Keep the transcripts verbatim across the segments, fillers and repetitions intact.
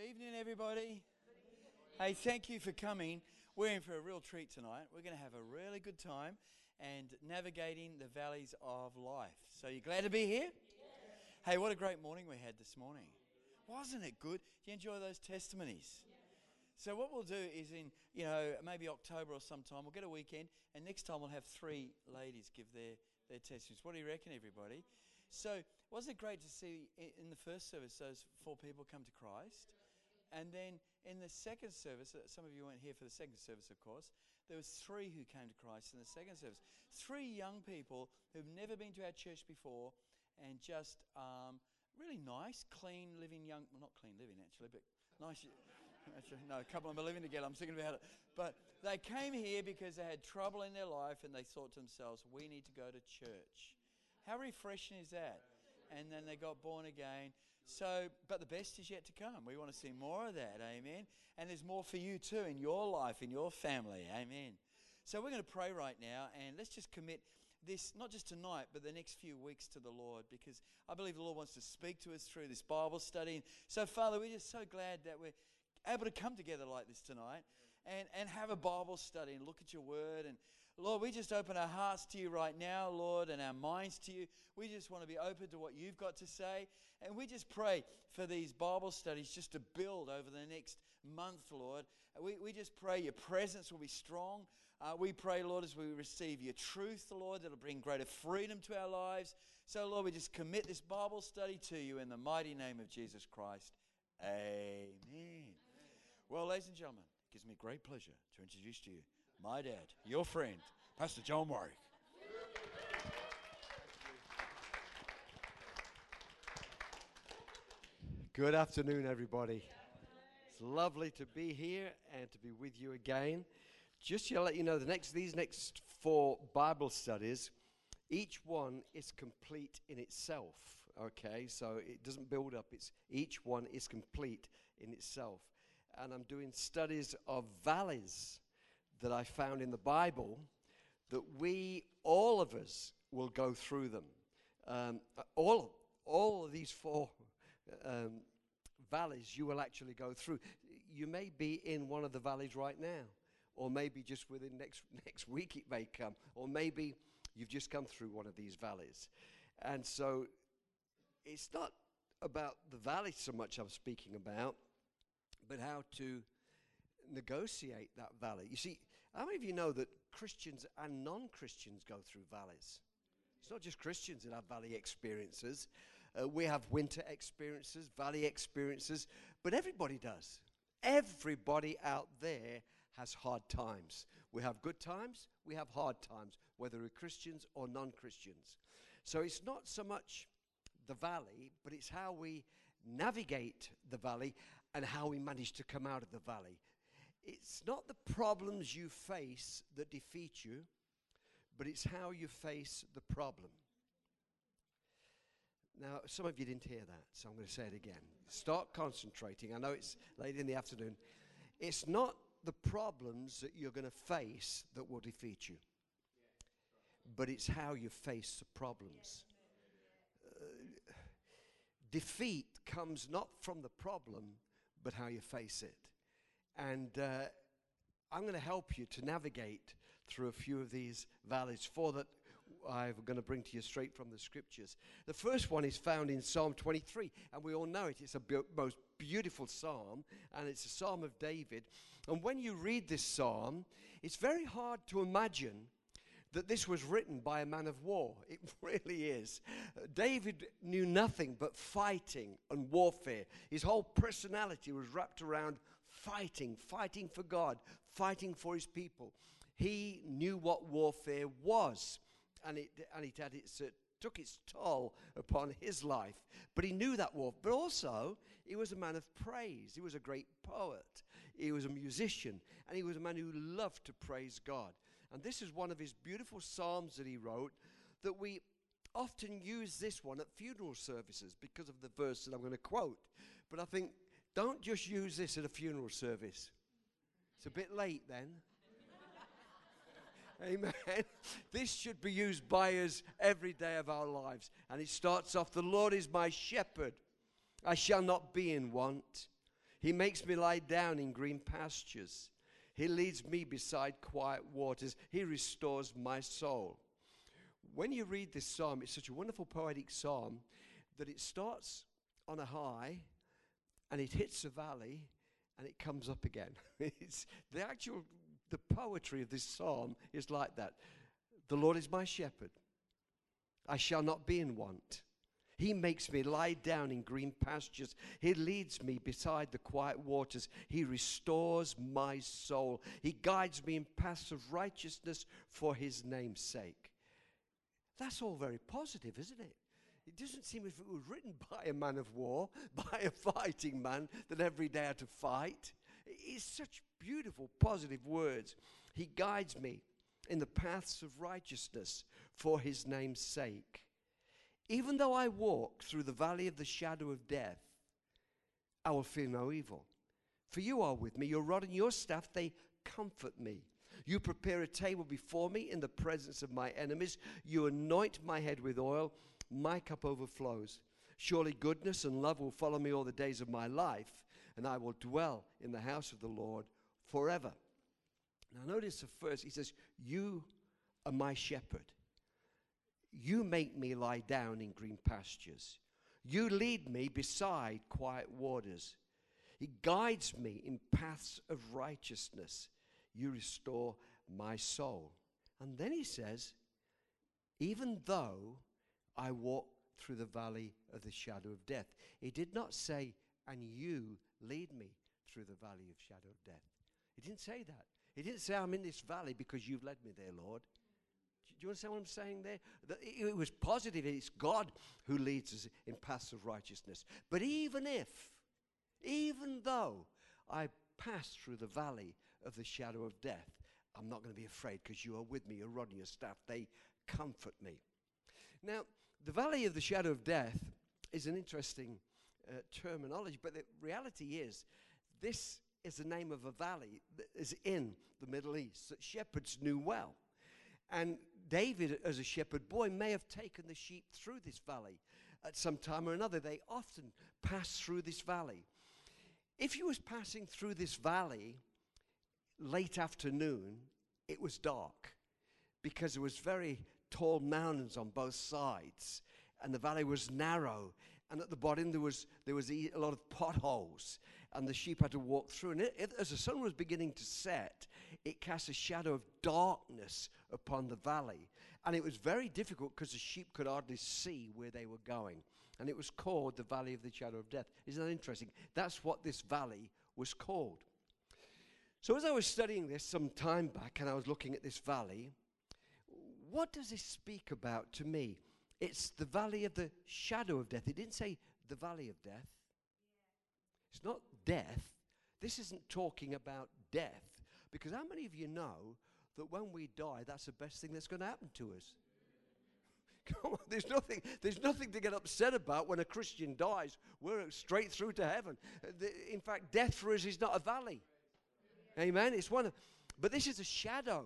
Evening, everybody. Hey, thank you for coming. We're in for a real treat tonight. We're going to have a really good time and navigating the valleys of life. So you glad to be here? Yes. Hey, what a great morning we had this morning. Wasn't it good? Did you enjoy those testimonies? Yes. So what we'll do is in, you know, maybe October or sometime, we'll get a weekend, and next time we'll have three ladies give their, their testimonies. What do you reckon, everybody? So wasn't it great to see in the first service those four people come to Christ? And then in the second service, some of you weren't here for the second service, of course, there was three who came to Christ in the second service. Three young people who've never been to our church before and just um, really nice, clean living young, well, not clean living actually, but nice. Actually, no, a couple of them are living together, I'm thinking about it. But they came here because they had trouble in their life and they thought to themselves, we need to go to church. How refreshing is that? And then they got born again. So, but the best is yet to come. We want to see more of that, amen. And there's more for you too in your life, in your family, amen. So we're going to pray right now, and let's just commit this, not just tonight, but the next few weeks to the Lord, because I believe the Lord wants to speak to us through this Bible study. So, Father, we're just so glad that we're able to come together like this tonight and, and have a Bible study and look at your word. And Lord, we just open our hearts to you right now, Lord, and our minds to you. We just want to be open to what you've got to say. And we just pray for these Bible studies just to build over the next month, Lord. We, we just pray your presence will be strong. Uh, we pray, Lord, as we receive your truth, Lord, that'll bring greater freedom to our lives. So, Lord, we just commit this Bible study to you in the mighty name of Jesus Christ. Amen. Amen. Well, ladies and gentlemen, it gives me great pleasure to introduce to you my dad, your friend, Pastor John Warwick. Good afternoon, everybody. It's lovely to be here and to be with you again. Just to let you know, the next these next four Bible studies, each one is complete in itself. Okay, so it doesn't build up. It's each one is complete in itself. And I'm doing studies of valleys that I found in the Bible that we, all of us, will go through them. Um, all, all of these four um, valleys you will actually go through. You may be in one of the valleys right now, or maybe just within next, next week it may come, or maybe you've just come through one of these valleys. And so it's not about the valley so much I'm speaking about, but how to negotiate that valley. You see, how many of you know that Christians and non-Christians go through valleys? It's not just Christians that have valley experiences. Uh, we have winter experiences, valley experiences, but everybody does. Everybody out there has hard times. We have good times, we have hard times, whether we're Christians or non-Christians. So it's not so much the valley, but it's how we navigate the valley and how we manage to come out of the valley. It's not the problems you face that defeat you, but it's how you face the problem. Now, some of you didn't hear that, so I'm going to say it again. Start concentrating. I know it's late in the afternoon. It's not the problems that you're going to face that will defeat you, but it's how you face the problems. Uh, defeat comes not from the problem, but how you face it. And uh, I'm going to help you to navigate through a few of these valleys, four that I'm going to bring to you straight from the scriptures. The first one is found in Psalm twenty-three, and we all know it. It's a be- most beautiful psalm, and it's a psalm of David. And when you read this psalm, it's very hard to imagine that this was written by a man of war. It really is. Uh, David knew nothing but fighting and warfare. His whole personality was wrapped around fighting, fighting for God, fighting for his people. He knew what warfare was, and it and it had its, uh, took its toll upon his life. But he knew that war. But also, he was a man of praise. He was a great poet. He was a musician, and he was a man who loved to praise God. And this is one of his beautiful psalms that he wrote, that we often use this one at funeral services because of the verse that I'm going to quote. But I think, don't just use this at a funeral service. It's a bit late then. Amen. This should be used by us every day of our lives. And it starts off, the Lord is my shepherd. I shall not be in want. He makes me lie down in green pastures. He leads me beside quiet waters. He restores my soul. When you read this psalm, it's such a wonderful poetic psalm that it starts on a high and it hits a valley and it comes up again. It's the actual, the poetry of this psalm is like that. The Lord is my shepherd. I shall not be in want. He makes me lie down in green pastures. He leads me beside the quiet waters. He restores my soul. He guides me in paths of righteousness for his name's sake. That's all very positive, isn't it? It doesn't seem as if it was written by a man of war, by a fighting man that every day had to fight. It's such beautiful, positive words. He guides me in the paths of righteousness for his name's sake. Even though I walk through the valley of the shadow of death, I will fear no evil. For you are with me, your rod and your staff, they comfort me. You prepare a table before me in the presence of my enemies. You anoint my head with oil. My cup overflows. Surely goodness and love will follow me all the days of my life, and I will dwell in the house of the Lord forever. Now notice the first, he says, you are my shepherd. You make me lie down in green pastures. You lead me beside quiet waters. He guides me in paths of righteousness. You restore my soul. And then he says, even though I walk through the valley of the shadow of death. He did not say, and you lead me through the valley of shadow of death. He didn't say that. He didn't say, I'm in this valley because you've led me there, Lord. Do you understand what I'm saying there? That it was positive. It's God who leads us in paths of righteousness. But even if, even though I pass through the valley of the shadow of death, I'm not going to be afraid because you are with me, your rod and your staff, they comfort me. Now, the valley of the shadow of death is an interesting uh, terminology, but the reality is this is the name of a valley that is in the Middle East that shepherds knew well. And David, as a shepherd boy, may have taken the sheep through this valley at some time or another. They often pass through this valley. If you was passing through this valley late afternoon, it was dark because there was very tall mountains on both sides, and the valley was narrow, and at the bottom there was there was a lot of potholes, and the sheep had to walk through. And it, it, as the sun was beginning to set, it cast a shadow of darkness upon the valley, and it was very difficult because the sheep could hardly see where they were going, and it was called the valley of the shadow of death. Isn't that interesting? That's what this valley was called. So as I was studying this some time back, and I was looking at this valley, what does this speak about to me? It's the valley of the shadow of death. It didn't say the valley of death. It's not death. This isn't talking about death. Because how many of you know that when we die, that's the best thing that's going to happen to us? Come on, there's nothing, there's nothing to get upset about when a Christian dies. We're straight through to heaven. The, in fact, death for us is not a valley. Amen? It's one of, but this is a shadow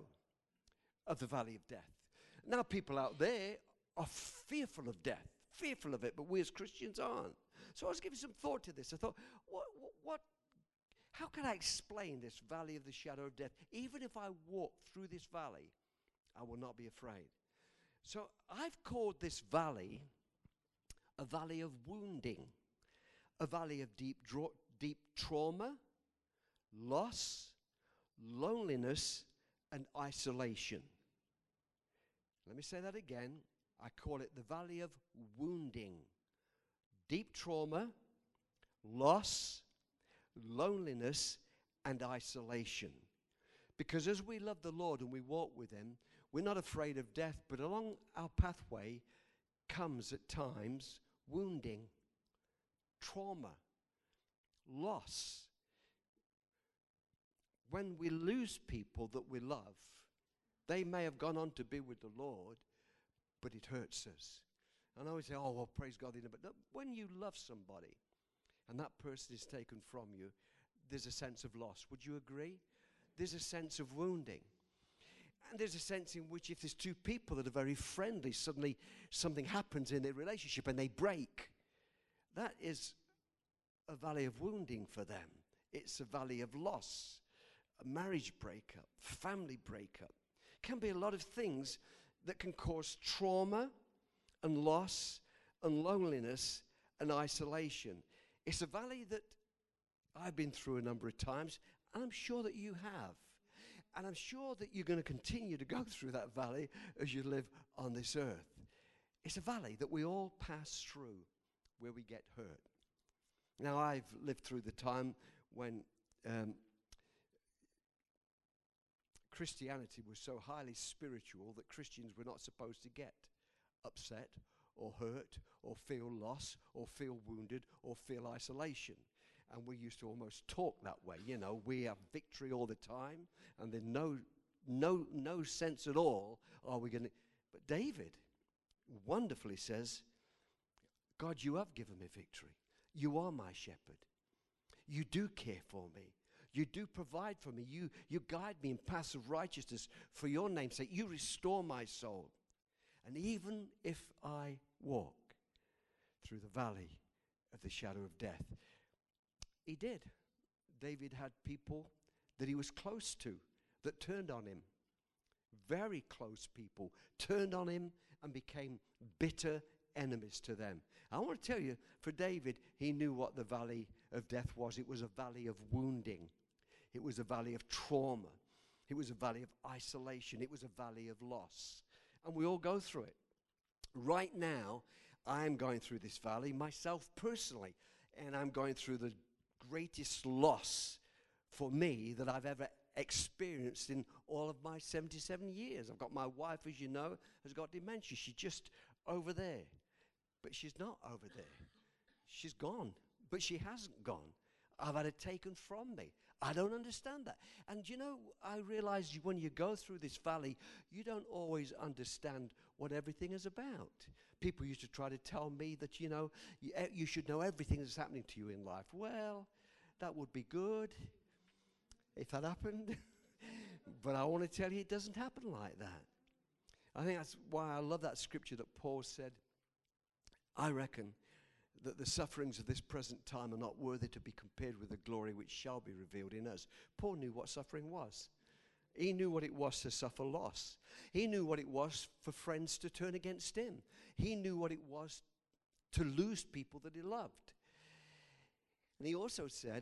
of the valley of death. Now, people out there are fearful of death, fearful of it, but we as Christians aren't. So I was giving some thought to this. I thought, what, what, what, how can I explain this valley of the shadow of death? Even if I walk through this valley, I will not be afraid. So I've called this valley a valley of wounding, a valley of deep, dra- deep trauma, loss, loneliness, and isolation. Let me say that again. I call it the valley of wounding. Deep trauma, loss, loneliness, and isolation. Because as we love the Lord and we walk with him, we're not afraid of death, but along our pathway comes at times wounding, trauma, loss. When we lose people that we love, they may have gone on to be with the Lord, but it hurts us. And I always say, oh, well, praise God. But no, when you love somebody and that person is taken from you, there's a sense of loss. Would you agree? There's a sense of wounding. And there's a sense in which if there's two people that are very friendly, suddenly something happens in their relationship and they break. That is a valley of wounding for them. It's a valley of loss, a marriage breakup, family breakup. It can be a lot of things that can cause trauma and loss and loneliness and isolation. It's a valley that I've been through a number of times, and I'm sure that you have. And I'm sure that you're going to continue to go through that valley as you live on this earth. It's a valley that we all pass through where we get hurt. Now, I've lived through the time when um, Christianity was so highly spiritual that Christians were not supposed to get upset or hurt or feel loss or feel wounded or feel isolation. And we used to almost talk that way. You know, we have victory all the time, and there's no, no, no sense at all are we going to. But David wonderfully says, God, you have given me victory. You are my shepherd. You do care for me. You do provide for me. You, you guide me in paths of righteousness for your name's sake. You restore my soul. And even if I walk through the valley of the shadow of death, he did. David had people that he was close to that turned on him. Very close people turned on him and became bitter enemies to them. I want to tell you, for David, he knew what the valley of death was. It was a valley of wounding. It was a valley of trauma. It was a valley of isolation. It was a valley of loss. And we all go through it. Right now, I'm going through this valley myself personally, and I'm going through the greatest loss for me that I've ever experienced in all of my seventy-seven years. I've got my wife, as you know, has got dementia. She's just over there. But she's not over there. She's gone. But she hasn't gone. I've had it taken from me. I don't understand that. And you know, I realize when you go through this valley, you don't always understand what everything is about. People used to try to tell me that, you know, you, you should know everything that's happening to you in life. Well, that would be good if that happened. But I want to tell you, it doesn't happen like that. I think that's why I love that scripture that Paul said, I reckon that the sufferings of this present time are not worthy to be compared with the glory which shall be revealed in us. Paul knew what suffering was. He knew what it was to suffer loss. He knew what it was for friends to turn against him. He knew what it was to lose people that he loved. And he also said,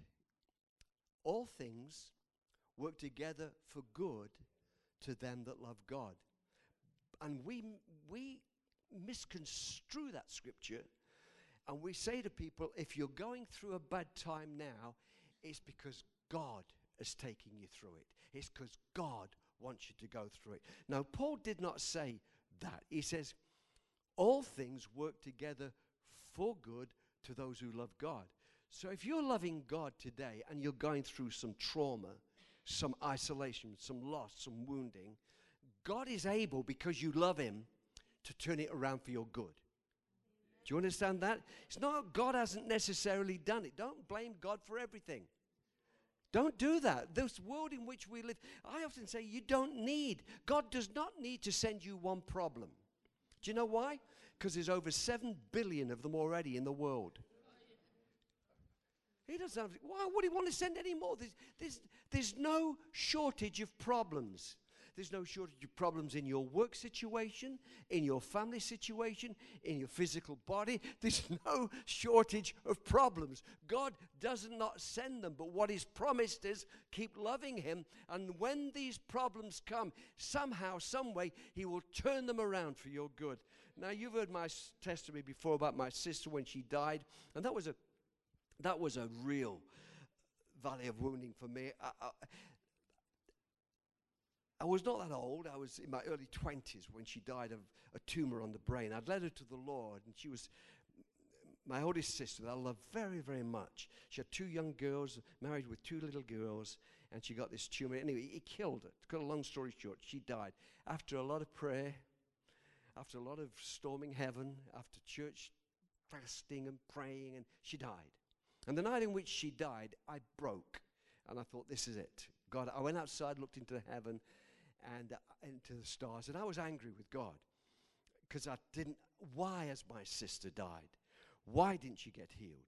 all things work together for good to them that love God. And we we misconstrue that scripture, and we say to people, if you're going through a bad time now, it's because God is taking you through it. It's because God wants you to go through it. Now, Paul did not say that. He says, all things work together for good to those who love God. So if you're loving God today and you're going through some trauma, some isolation, some loss, some wounding, God is able, because you love him, to turn it around for your good. Do you understand that? It's not God hasn't necessarily done it. Don't blame God for everything. Don't do that. This world in which we live, I often say you don't need, God does not need to send you one problem. Do you know why? Because there's over seven billion of them already in the world. He doesn't have, why would he want to send any more? There's, there's, there's no shortage of problems. There's no shortage of problems in your work situation, in your family situation, in your physical body. There's no shortage of problems. God does not send them, but what he's promised is keep loving him, and when these problems come, somehow, some way, he will turn them around for your good. Now, you've heard my s- testimony before about my sister when she died, and that was a that was a real valley of wounding for me. I, I, I was not that old. I was in my early twenties when she died of a tumor on the brain. I'd led her to the Lord, and she was my oldest sister that I love very, very much. She had two young girls, married with two little girls, and she got this tumor. Anyway, it killed her. To cut a long story short, she died. After a lot of prayer, after a lot of storming heaven, after church fasting and praying, and she died. And the night in which she died, I broke, and I thought, this is it. God, I went outside, looked into heaven, and uh, into the stars, and I was angry with God because I didn't, why has my sister died? Why didn't she get healed?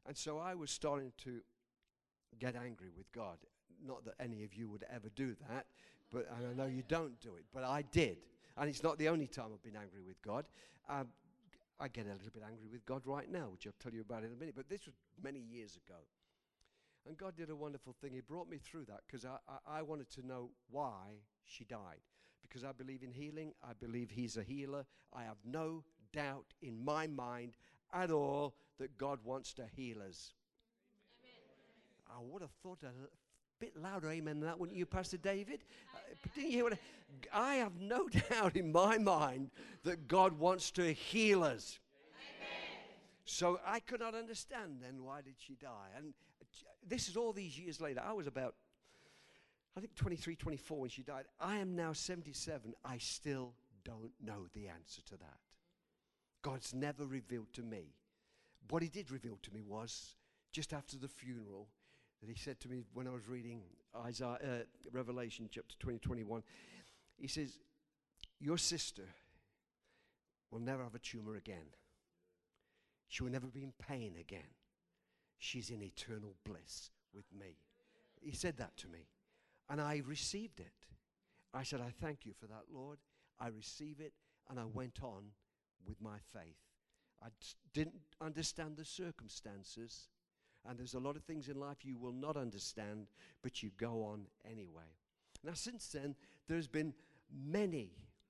And so I was starting to get angry with God. Not that any of you would ever do that, but and I know you don't do it, but I did. And it's not the only time I've been angry with God. Um, I get a little bit angry with God right now, which I'll tell you about in a minute. But this was many years ago. And God did a wonderful thing. He brought me through that because I, I, I wanted to know why she died. Because I believe in healing. I believe he's a healer. I have no doubt in my mind at all that God wants to heal us. Amen. I would have thought a l- bit louder amen than that, wouldn't you, Pastor David? Uh, didn't you hear what I, I have no doubt in my mind that God wants to heal us. Amen. So I could not understand then why did she die. And this is all these years later. I was about, I think, twenty-three, twenty-four when she died. I am now seventy-seven. I still don't know the answer to that. God's never revealed to me. What he did reveal to me was, just after the funeral, that he said to me when I was reading Isaiah, uh, Revelation chapter twenty, twenty-one, he says, your sister will never have a tumor again. She will never be in pain again. She's in eternal bliss with me. He said that to me. And I received it. I said, I thank you for that, Lord. I receive it. And I went on with my faith. I d- didn't understand the circumstances. And there's a lot of things in life you will not understand, but you go on anyway. Now, since then, there's been many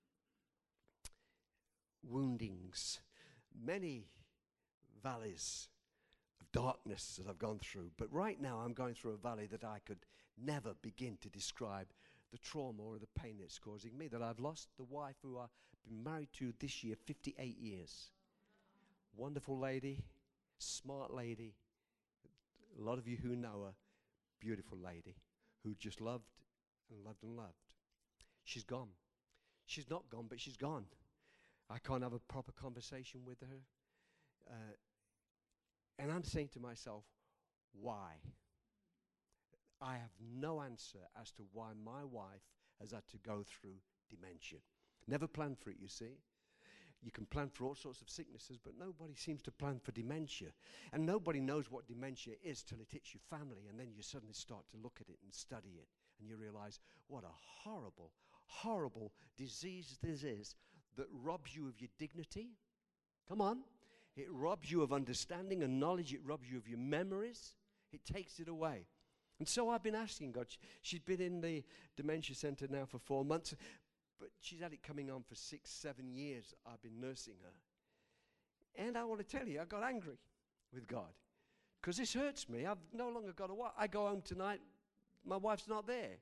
woundings, many valleys of darkness that I've gone through. But right now, I'm going through a valley that I could never begin to describe the trauma or the pain it's causing me, that I've lost the wife who I've been married to this year, fifty-eight years. Wonderful lady, smart lady. A lot of you who know her, beautiful lady, who just loved and loved and loved. She's gone. She's not gone, but she's gone. I can't have a proper conversation with her. Uh, and I'm saying to myself, why? I have no answer as to why my wife has had to go through dementia. Never planned for it, you see. You can plan for all sorts of sicknesses, but nobody seems to plan for dementia. And nobody knows what dementia is till it hits your family, and then you suddenly start to look at it and study it, and you realize what a horrible, horrible disease this is that robs you of your dignity. Come on. It robs you of understanding and knowledge. It robs you of your memories. It takes it away. And so I've been asking God. She's been in the dementia center now for four months. But she's had it coming on for six, seven years. I've been nursing her. And I want to tell you, I got angry with God. Because this hurts me. I've no longer got a wife. I go home tonight, my wife's not there.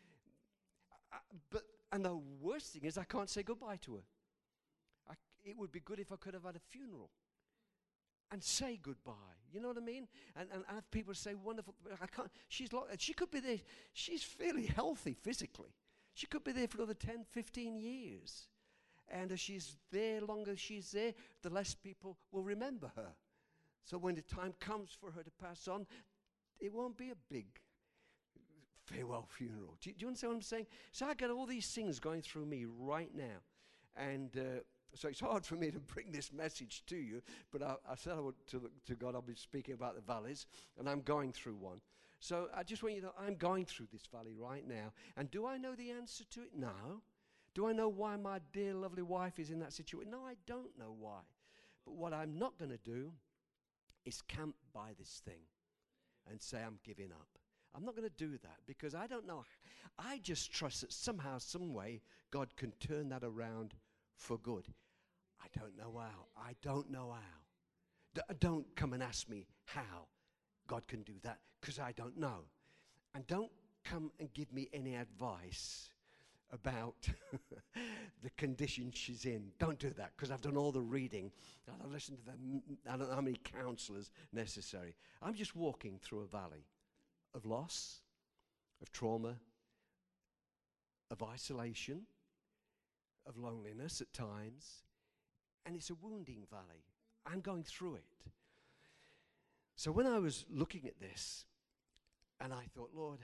I, but And the worst thing is I can't say goodbye to her. I, it would be good if I could have had a funeral and say goodbye. You know what I mean? And, and have people say, wonderful. I can't. She's like, she could be there. She's fairly healthy physically. She could be there for another ten, fifteen years. And as she's there, longer she's there, the less people will remember her. So when the time comes for her to pass on, it won't be a big farewell funeral. Do you, do you understand what I'm saying? So I get all these things going through me right now. And uh, so it's hard for me to bring this message to you, but I, I said I would to, to God, I'll be speaking about the valleys, and I'm going through one. So I just want you to know, I'm going through this valley right now. And do I know the answer to it? No. Do I know why my dear, lovely wife is in that situation? No, I don't know why. But what I'm not going to do is camp by this thing and say I'm giving up. I'm not going to do that because I don't know. I just trust that somehow, some way, God can turn that around for good. I don't know how. I don't know how. D- don't come and ask me how God can do that because I don't know. And don't come and give me any advice about the condition she's in. Don't do that because I've done all the reading. I've listened to them. I don't know how many counselors necessary. I'm just walking through a valley of loss, of trauma, of isolation, of loneliness at times, and it's a wounding valley. I'm going through it. So when I was looking at this, and I thought, Lord,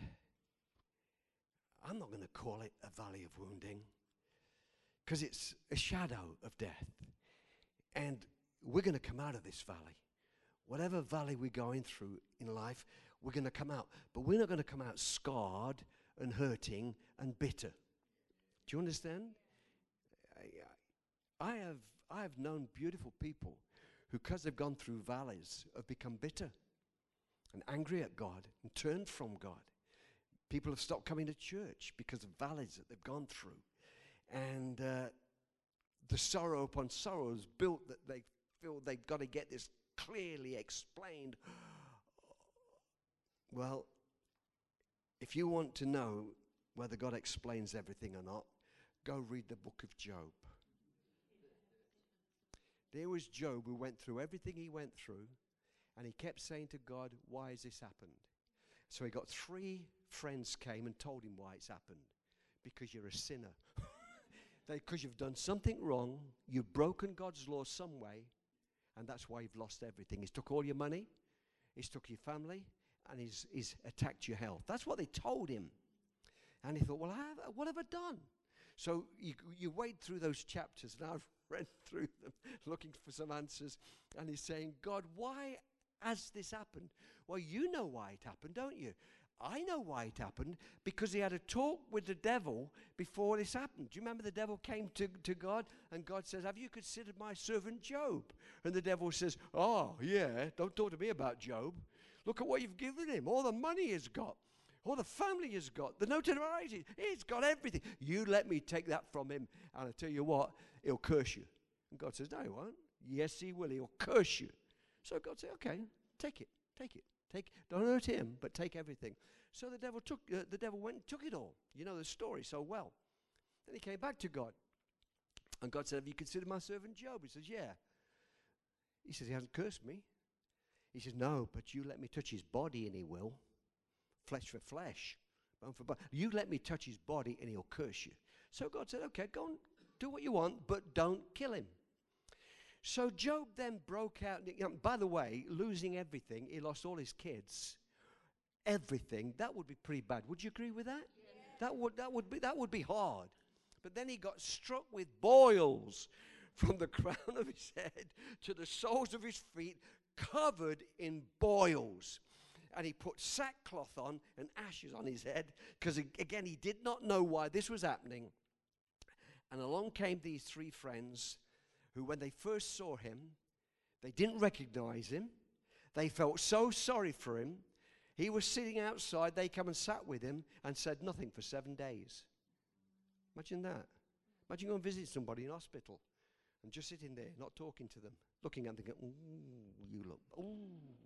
I'm not going to call it a valley of wounding, because it's a shadow of death. And we're going to come out of this valley. whatever valley we're going through in life, we're going to come out. But we're not going to come out scarred and hurting and bitter. Do you understand? I, I have I have known beautiful people who, because they've gone through valleys, have become bitter and angry at God and turned from God. People have stopped coming to church because of valleys that they've gone through. And uh, the sorrow upon sorrow is built that they feel they've got to get this clearly explained. Well, if you want to know whether God explains everything or not, go read the book of Job. There was Job who went through everything he went through, and he kept saying to God, why has this happened? So he got three friends came and told him why it's happened. Because you're a sinner. Because you've done something wrong, you've broken God's law some way, and that's why you've lost everything. He's took all your money, he's took your family, and he's, he's attacked your health. That's what they told him. And he thought, well, I have, what have I done? So you, you wade through those chapters, and I've read through them looking for some answers. And he's saying, God, why has this happened? Well, you know why it happened, don't you? I know why it happened, because he had a talk with the devil before this happened. Do you remember the devil came to, to God, and God says, have you considered my servant Job? And the devil says, oh, yeah, don't talk to me about Job. Look at what you've given him, all the money he's got. All the family he's got, the notoriety, he's got everything. You let me take that from him, and I tell you what, he'll curse you. And God says, no, he won't. Yes, he will. He'll curse you. So God said, okay, take it, take it, take. Don't hurt him, but take everything. So the devil took. Uh, the devil went and took it all. You know the story so well. Then he came back to God, and God said, have you considered my servant Job? He says, yeah. He says, he hasn't cursed me. He says, no, but you let me touch his body, and he will. Flesh for flesh, bone for bone. You let me touch his body and he'll curse you. So God said, okay, go and do what you want, but don't kill him. So Job then broke out. You know, by the way, losing everything, he lost all his kids, everything. That would be pretty bad. Would you agree with that? Yeah. That would that would be that would be hard. But then he got struck with boils from the crown of his head to the soles of his feet, covered in boils. And he put sackcloth on and ashes on his head, because, again, he did not know why this was happening. And along came these three friends who, when they first saw him, they didn't recognize him. They felt so sorry for him. He was sitting outside. They come and sat with him and said nothing for seven days. Imagine that. Imagine going to visit somebody in hospital and just sitting there, not talking to them, looking at them, going, ooh, you look, ooh.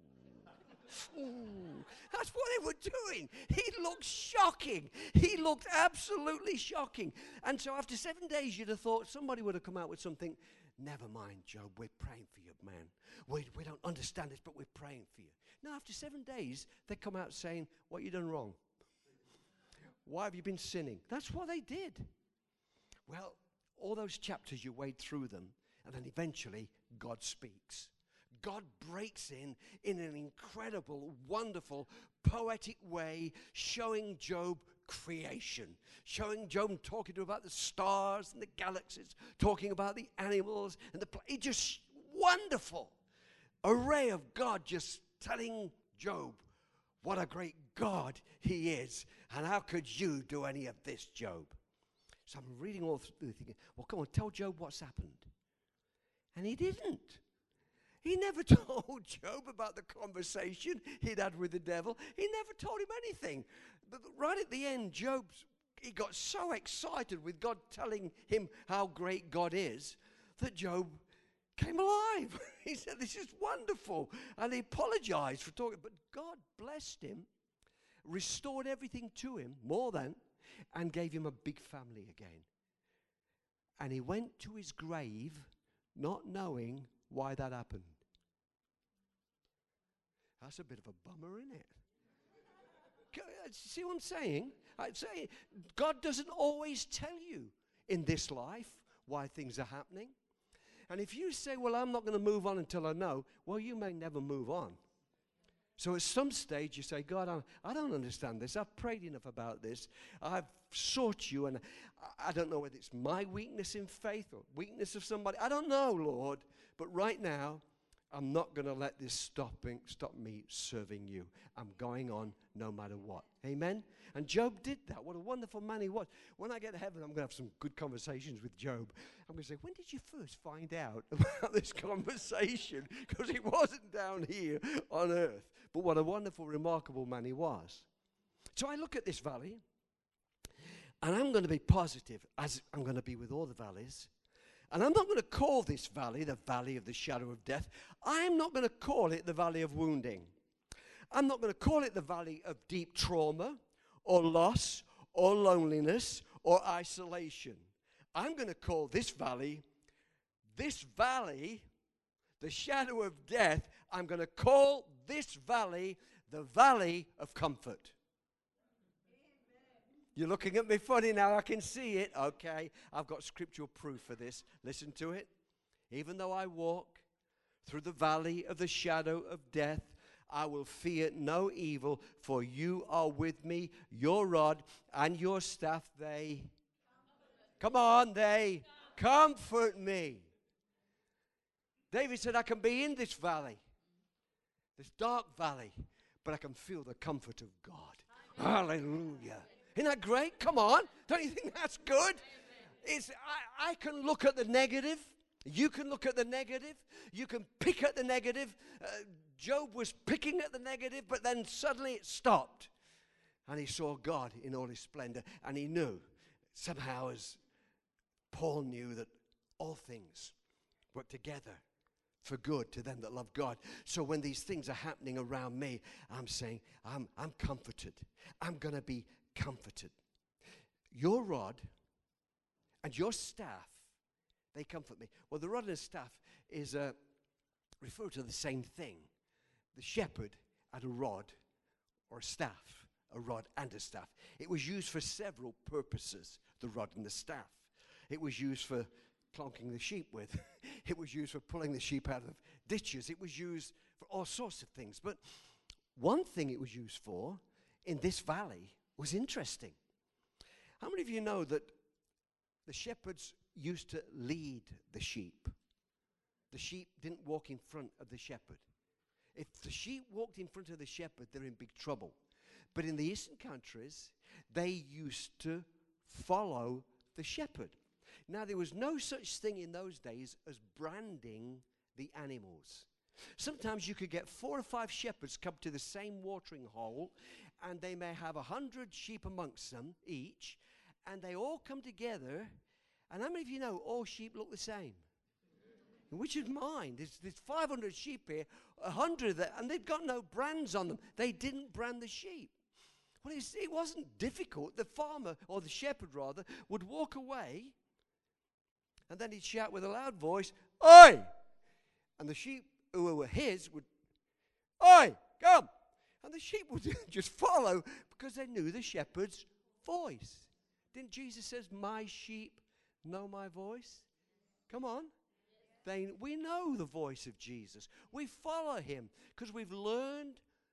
Ooh, that's what they were doing. He looked shocking. He looked absolutely shocking. And so after seven days, you'd have thought somebody would have come out with something. Never mind, Job, we're praying for you, man. We, we don't understand this, but we're praying for you. Now, after seven days, they come out saying, what you done wrong? Why have you been sinning? That's what they did. Well, all those chapters, you wade through them, and then eventually God speaks. God breaks in in an incredible, wonderful, poetic way, showing Job creation, showing Job and talking to him about the stars and the galaxies, talking about the animals and the pla- it just wonderful array of God, just telling Job what a great God he is, and how could you do any of this, Job? So I'm reading all through thinking, well, come on, tell Job what's happened. And he didn't. He never told Job about the conversation he'd had with the devil. He never told him anything. But right at the end, Job, he got so excited with God telling him how great God is that Job came alive. He said, this is wonderful. And he apologized for talking. But God blessed him, restored everything to him, more than, and gave him a big family again. And he went to his grave not knowing why that happened. That's a bit of a bummer, isn't it? See what I'm saying? I'm saying God doesn't always tell you in this life why things are happening. And if you say, well, I'm not going to move on until I know, well, you may never move on. So at some stage you say, God, I, I don't understand this. I've prayed enough about this. I've sought you, and I, I don't know whether it's my weakness in faith or weakness of somebody. I don't know, Lord. But right now, I'm not going to let this stopping, stop me serving you. I'm going on no matter what. Amen? And Job did that. What a wonderful man he was. When I get to heaven, I'm going to have some good conversations with Job. I'm going to say, when did you first find out about this conversation? Because it wasn't down here on earth. But what a wonderful, remarkable man he was. So I look at this valley, and I'm going to be positive, as I'm going to be with all the valleys. And I'm not going to call this valley the valley of the shadow of death. I'm not going to call it the valley of wounding. I'm not going to call it the valley of deep trauma or loss or loneliness or isolation. I'm going to call this valley, this valley, the shadow of death, I'm going to call this valley the valley of comfort. You're looking at me funny now, I can see it. Okay, I've got scriptural proof for this. Listen to it. Even though I walk through the valley of the shadow of death, I will fear no evil, for you are with me. Your rod and your staff, they, come on, they comfort me. David said, I can be in this valley, this dark valley, but I can feel the comfort of God. Hallelujah. Isn't that great? Come on. Don't you think that's good? It's, I, I can look at the negative. You can look at the negative. You can pick at the negative. Uh, Job was picking at the negative, but then suddenly it stopped. And he saw God in all his splendor. And he knew, somehow as Paul knew, that all things work together for good to them that love God. So when these things are happening around me, I'm saying, I'm, I'm comforted. I'm going to be comforted. Your rod and your staff, they comfort me. Well, the rod and the staff is uh, refer to the same thing. The shepherd had a rod or a staff, a rod and a staff. It was used for several purposes, the rod and the staff. It was used for clonking the sheep with. It was used for pulling the sheep out of ditches. It was used for all sorts of things. But one thing it was used for in this valley was interesting. How many of you know that the shepherds used to lead the sheep? The sheep didn't walk in front of the shepherd. If the sheep walked in front of the shepherd, they're in big trouble. But in the eastern countries, they used to follow the shepherd. Now, there was no such thing in those days as branding the animals. Sometimes you could get four or five shepherds come to the same watering hole, and they may have a hundred sheep amongst them each, and they all come together. And how many of you know all sheep look the same? Which is mine? There's, there's five hundred sheep here, a hundred there, and they've got no brands on them. They didn't brand the sheep. Well, it's, it wasn't difficult. The farmer, or the shepherd rather, would walk away, and then he'd shout with a loud voice, "Oi!" And the sheep who were his would, "Oi, come!" And the sheep would just follow because they knew the shepherd's voice. Didn't Jesus says, "My sheep know my voice"? Come on. They, we know the voice of Jesus. We follow him because we've learned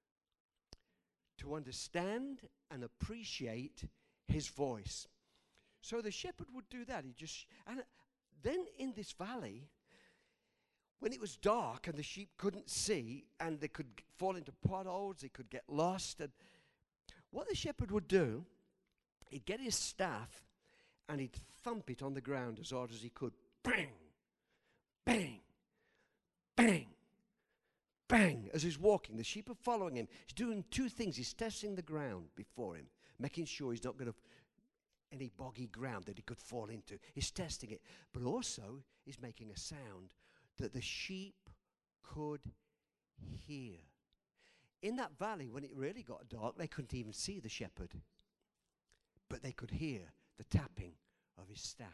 to understand and appreciate his voice. So the shepherd would do that. He just, and then in this valley, when it was dark and the sheep couldn't see and they could fall into potholes, they could get lost. And what the shepherd would do, he'd get his staff and he'd thump it on the ground as hard as he could. Bang, bang, bang, bang. As he's walking, the sheep are following him. He's doing two things. He's testing the ground before him, making sure he's not going to any boggy ground that he could fall into. He's testing it. But also, he's making a sound that the sheep could hear. In that valley, when it really got dark, they couldn't even see the shepherd. But they could hear the tapping of his staff.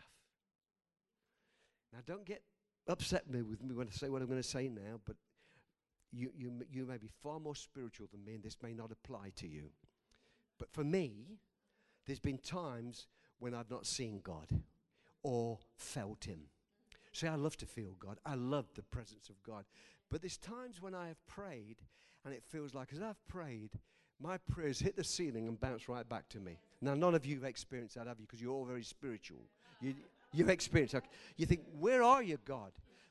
Now, don't get upset with me when I say what I'm going to say now, but you, you, you may be far more spiritual than me, and this may not apply to you. But for me, there's been times when I've not seen God or felt him. See, I love to feel God. I love the presence of God. But there's times when I have prayed, and it feels like as I've prayed, my prayers hit the ceiling and bounce right back to me. Now, none of you have experienced that, have you? Because you're all very spiritual. You, you've experienced that. You think, where are you, God?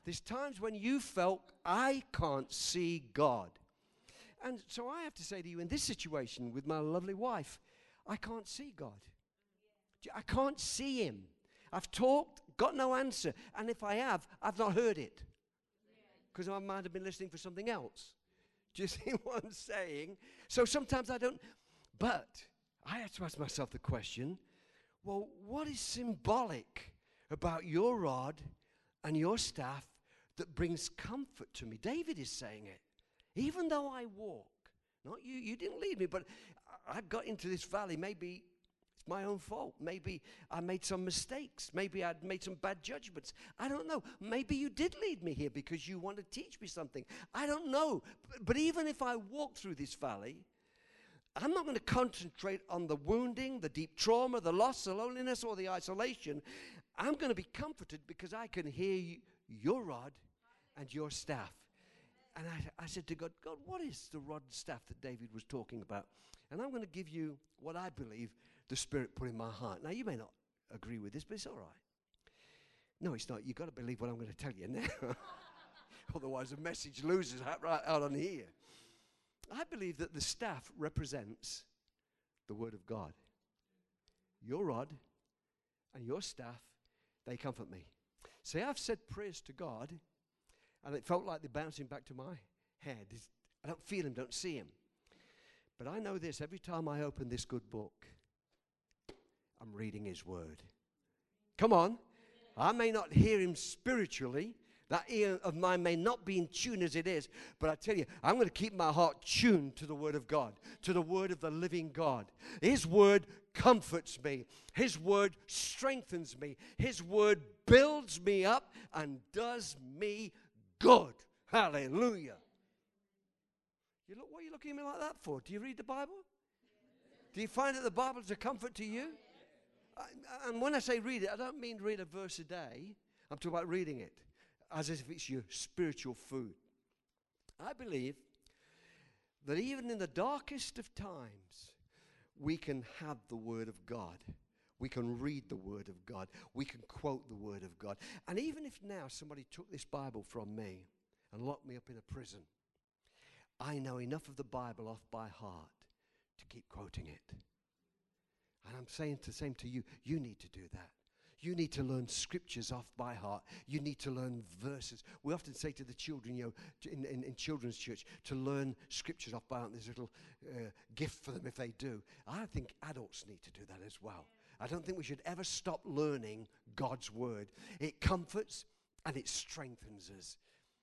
There's times when you felt, I can't see God. And so I have to say to you, in this situation with my lovely wife, I can't see God. I can't see him. I've talked, got no answer. And if I have, I've not heard it. Because I might have been listening for something else. Do you see what I'm saying? So sometimes I don't. But I have to ask myself the question, well, what is symbolic about your rod and your staff that brings comfort to me? David is saying it. Even though I walk, not you, you didn't lead me, but I got into this valley. Maybe it's my own fault. Maybe I made some mistakes. Maybe I'd made some bad judgments. I don't know. Maybe you did lead me here because you want to teach me something. I don't know. But, but even if I walk through this valley, I'm not going to concentrate on the wounding, the deep trauma, the loss, the loneliness, or the isolation. I'm going to be comforted because I can hear you, your rod and your staff. And I, I said to God, God, what is the rod and staff that David was talking about? And I'm going to give you what I believe the Spirit put in my heart. Now, you may not agree with this, but it's all right. No, it's not. You've got to believe what I'm going to tell you now. Otherwise, the message loses out right out on here. I believe that the staff represents the Word of God. Your rod and your staff, they comfort me. See, I've said prayers to God, and it felt like they're bouncing back to my head. It's, I don't feel him, don't see him. But I know this, every time I open this good book, I'm reading his word. Come on. I may not hear him spiritually. That ear of mine may not be in tune as it is. But I tell you, I'm going to keep my heart tuned to the word of God, to the word of the living God. His word comforts me. His word strengthens me. His word builds me up and does me good. Hallelujah. You look, what are you looking at me like that for? Do you read the Bible? Do you find that the Bible is a comfort to you? I, and when I say read it, I don't mean read a verse a day. I'm talking about reading it as if it's your spiritual food. I believe that even in the darkest of times, we can have the Word of God. We can read the Word of God. We can quote the Word of God. And even if now somebody took this Bible from me and locked me up in a prison, I know enough of the Bible off by heart to keep quoting it. And I'm saying the same to you. You need to do that. You need to learn scriptures off by heart. You need to learn verses. We often say to the children, you know, in, in, in children's church, to learn scriptures off by heart. There's a little uh, gift for them if they do. I think adults need to do that as well. I don't think we should ever stop learning God's word. It comforts and it strengthens us.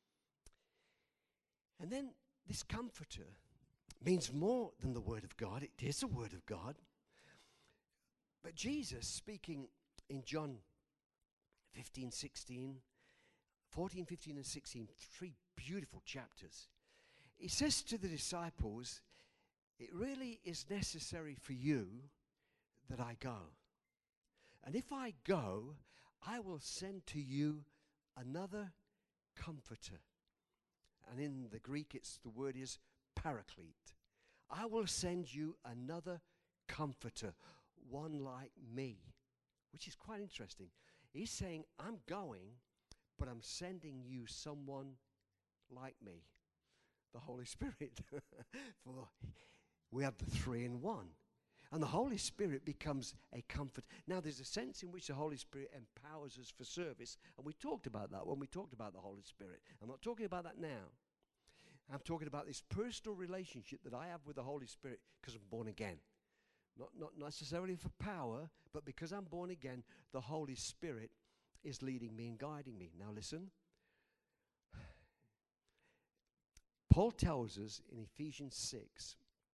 And then this comforter means more than the word of God. It is the word of God. But Jesus, speaking in John fifteen, sixteen, fourteen, fifteen, and sixteen, three beautiful chapters, he says to the disciples, it really is necessary for you that I go. And if I go, I will send to you another comforter. And in the Greek, it's the word is paraclete. I will send you another comforter, one like me. Which is quite interesting. He's saying, I'm going, but I'm sending you someone like me, the Holy Spirit. For we have the three in one. And the Holy Spirit becomes a comfort. Now, there's a sense in which the Holy Spirit empowers us for service. And we talked about that when we talked about the Holy Spirit. I'm not talking about that now. I'm talking about this personal relationship that I have with the Holy Spirit because I'm born again. Not, not necessarily for power, but because I'm born again, the Holy Spirit is leading me and guiding me. Now listen. Paul tells us in Ephesians six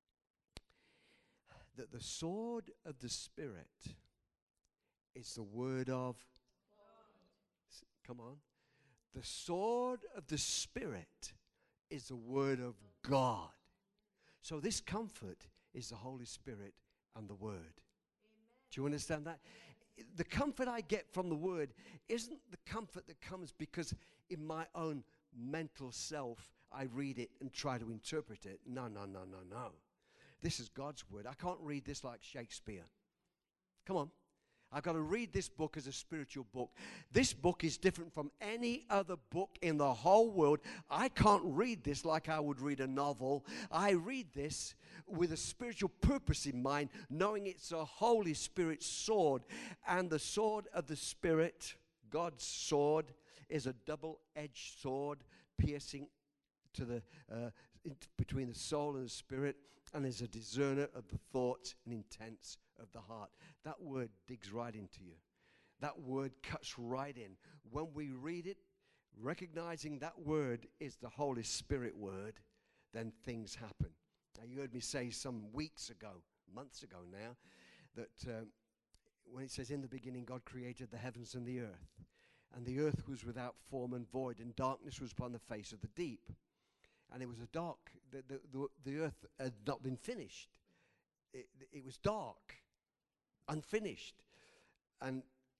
that the sword of the Spirit is the word of God. Come on. The sword of the Spirit is the word of God. So this comfort is the Holy Spirit and the word. Amen. Do you understand that? The comfort I get from the word isn't the comfort that comes because in my own mental self I read it and try to interpret it. No, no, no, no, no. This is God's word. I can't read this like Shakespeare. Come on. I've got to read this book as a spiritual book. This book is different from any other book in the whole world. I can't read this like I would read a novel. I read this with a spiritual purpose in mind, knowing it's a Holy Spirit sword. And the sword of the Spirit, God's sword, is a double-edged sword piercing to the uh, in between the soul and the spirit, and is a discerner of the thoughts and intents of the heart. That word digs right into you. That word cuts right in. When we read it, recognizing that word is the Holy Spirit word, then things happen. Now, you heard me say some weeks ago, months ago now, that um, when it says, in the beginning God created the heavens and the earth, and the earth was without form and void, and darkness was upon the face of the deep. And it was a dark, the, the, the, the earth had not been finished. It, it was dark, unfinished. And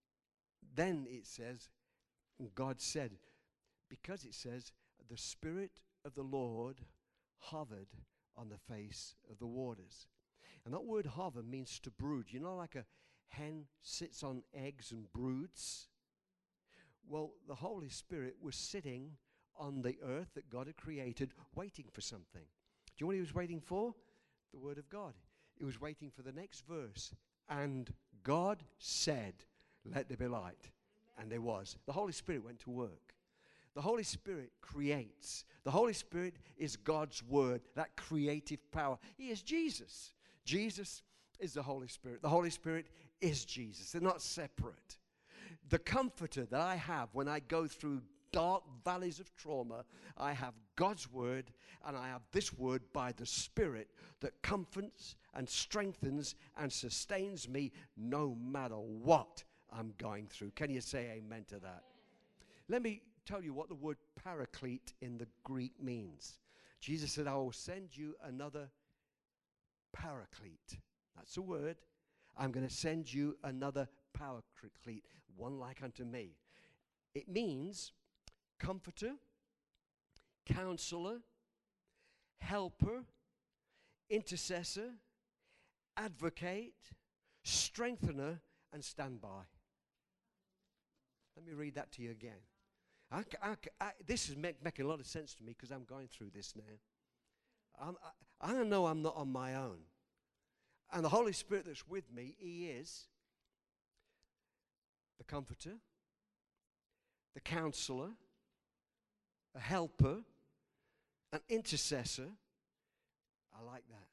then it says, God said, because it says, the Spirit of the Lord hovered on the face of the waters. And that word hover means to brood. You know, like a hen sits on eggs and broods? Well, the Holy Spirit was sitting on the earth that God had created, waiting for something. Do you know what he was waiting for? The Word of God. He was waiting for the next verse. And God said, let there be light. And there was. The Holy Spirit went to work. The Holy Spirit creates. The Holy Spirit is God's Word, that creative power. He is Jesus. Jesus is the Holy Spirit. The Holy Spirit is Jesus. They're not separate. The comforter that I have when I go through dark valleys of trauma, I have God's word, and I have this word by the Spirit that comforts and strengthens and sustains me no matter what I'm going through. Can you say amen to that? Let me tell you what the word paraclete in the Greek means. Jesus said, I will send you another paraclete. That's a word. I'm going to send you another paraclete, one like unto me. It means comforter, counselor, helper, intercessor, advocate, strengthener, and standby. Let me read that to you again. I, I, I, this is make, making a lot of sense to me because I'm going through this now. I'm, I, I know I'm not on my own. And the Holy Spirit that's with me, He is the comforter, the counselor, a helper, an intercessor. I like that.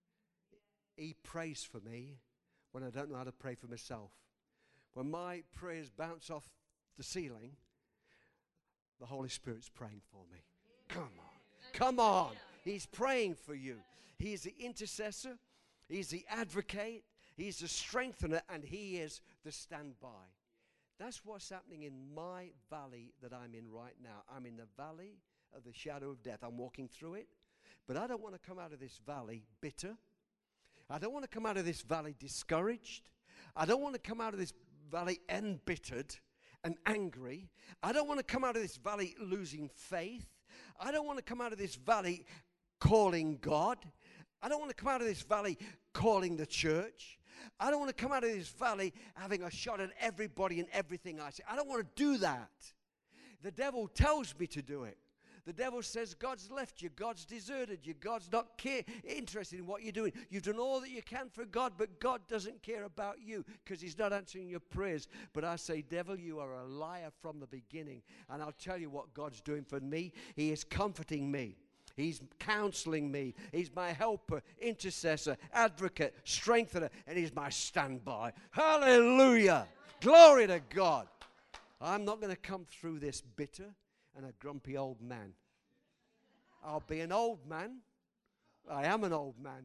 He prays for me when I don't know how to pray for myself. When my prayers bounce off the ceiling, the Holy Spirit's praying for me. Come on. Come on. He's praying for you. He's the intercessor. He's the advocate. He's the strengthener. And He is the standby. That's what's happening in my valley that I'm in right now. I'm in the valley of the shadow of death. I'm walking through it. But I don't want to come out of this valley bitter. I don't want to come out of this valley discouraged. I don't want to come out of this valley embittered and angry. I don't want to come out of this valley losing faith. I don't want to come out of this valley calling God. I don't want to come out of this valley calling the church. I don't want to come out of this valley having a shot at everybody and everything I say. I don't want to do that. The devil tells me to do it. The devil says, God's left you. God's deserted you. God's not care, interested in what you're doing. You've done all that you can for God, but God doesn't care about you because He's not answering your prayers. But I say, devil, you are a liar from the beginning. And I'll tell you what God's doing for me. He is comforting me. He's counseling me. He's my helper, intercessor, advocate, strengthener, and He's my standby. Hallelujah. Glory to God. I'm not going to come through this bitter and a grumpy old man. I'll be an old man. I am an old man.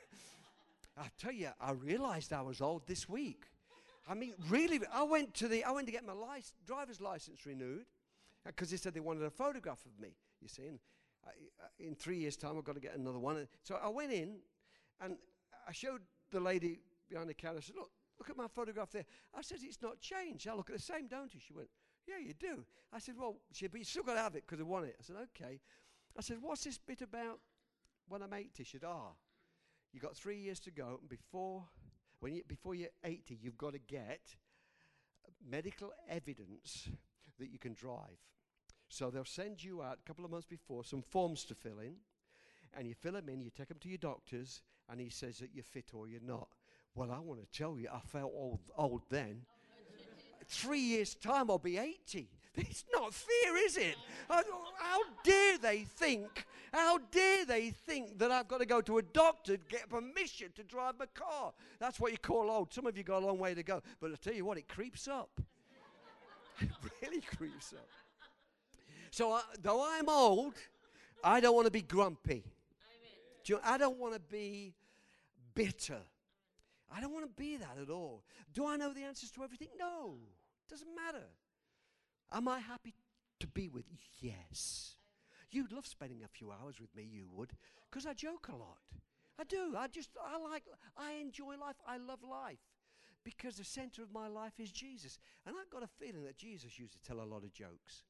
I tell you, I realized I was old this week. I mean, really, I went to the, I went to get my license, driver's license renewed because they said they wanted a photograph of me. You see, and I, in three years' time, I've got to get another one. So I went in, and I showed the lady behind the counter. I said, "Look, look at my photograph there." I said, "It's not changed. I look at the same, don't you?" She went, "Yeah, you do." I said, "Well," she said, "but you still got to have it because I want it." I said, "Okay." I said, "What's this bit about when I'm eighty?" She said, "Ah, you got three years to go, and before, when you, before you're eighty, you've got to get medical evidence that you can drive. So they'll send you out a couple of months before some forms to fill in, and you fill them in, you take them to your doctors, and he says that you're fit or you're not. Well, I want to tell you, I felt old, old then. Three years' time, I'll be eighty. It's not fair, is it? How, how dare they think, how dare they think that I've got to go to a doctor to get permission to drive my car? That's what you call old. Some of you got a long way to go. But I'll tell you what, it creeps up. It really creeps up. So I, though I'm old, I don't want to be grumpy. Do you, I don't want to be bitter. I don't want to be that at all. Do I know the answers to everything? No. Doesn't matter. Am I happy to be with you? Yes. You'd love spending a few hours with me, you would, because I joke a lot. I do. I just, I like, I enjoy life. I love life because the center of my life is Jesus. And I've got a feeling that Jesus used to tell a lot of jokes.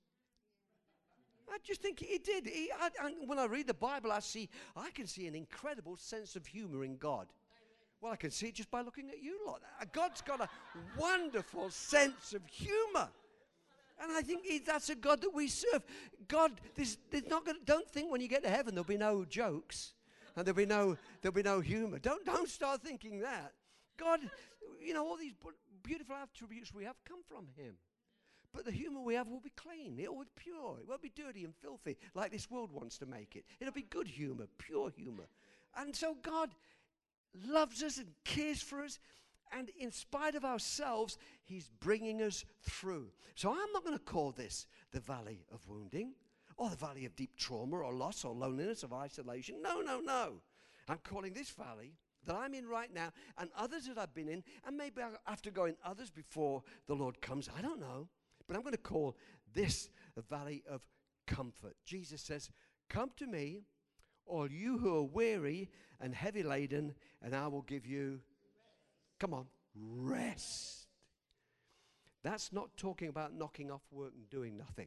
I just think he did. He, I, I, when I read the Bible, I see, I can see an incredible sense of humor in God. Well, I can see it just by looking at you lot. God's got a wonderful sense of humor. And I think he, that's a God that we serve. God, there's, there's not gonna, don't think when you get to heaven there'll be no jokes and there'll be no, there'll be no humor. Don't, don't start thinking that. God, you know, all these beautiful attributes we have come from him. But the humor we have will be clean. It will be pure. It won't be dirty and filthy like this world wants to make it. It'll be good humor, pure humor. And so God loves us and cares for us. And in spite of ourselves, he's bringing us through. So I'm not going to call this the valley of wounding or the valley of deep trauma or loss or loneliness or isolation. No, no, no. I'm calling this valley that I'm in right now and others that I've been in, and maybe I'll have to go in others before the Lord comes. I don't know. But I'm going to call this the valley of comfort. Jesus says, come to me, all you who are weary and heavy laden, and I will give you, come on, rest. That's not talking about knocking off work and doing nothing.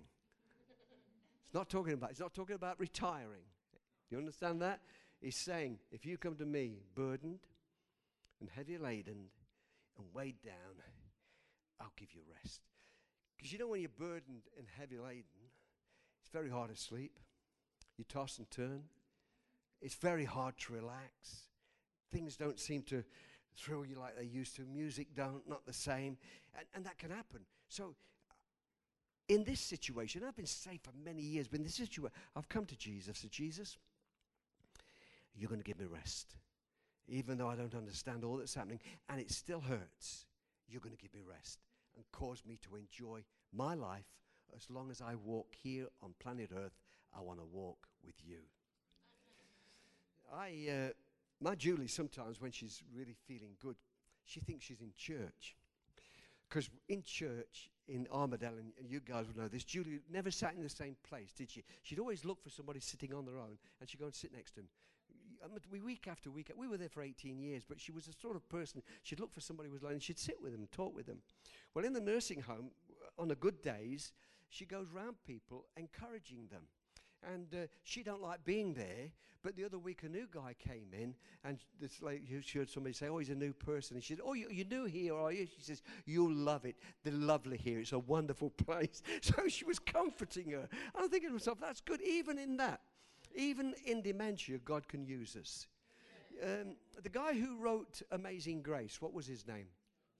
It's not talking about, it's not talking about retiring. You understand that? He's saying, if you come to me burdened and heavy laden and weighed down, I'll give you rest. Because you know when you're burdened and heavy laden, it's very hard to sleep. You toss and turn. It's very hard to relax. Things don't seem to thrill you like they used to. Music don't, not the same. And, and that can happen. So in this situation, I've been saved for many years, but in this situation, I've come to Jesus. So Jesus, you're going to give me rest. Even though I don't understand all that's happening, and it still hurts, you're going to give me rest and cause me to enjoy my life. As long as I walk here on planet Earth, I want to walk with you. I, uh, my Julie, sometimes when she's really feeling good, she thinks she's in church. Because in church, in Armadale, and you guys will know this, Julie never sat in the same place, did she? She'd always look for somebody sitting on their own, and she'd go and sit next to him. We, week after week, we were there for eighteen years, but she was the sort of person, she'd look for somebody who was lonely, she'd sit with them, talk with them. Well, in the nursing home, on the good days, she goes round people, encouraging them. And uh, she don't like being there, but the other week a new guy came in, and this lady, she heard somebody say, oh, he's a new person. And she said, oh, you, you're new here, are you? She says, you'll love it. They're lovely here. It's a wonderful place. So she was comforting her. And I'm thinking to myself, that's good, even in that. Even in dementia, God can use us. Um, the guy who wrote Amazing Grace, what was his name?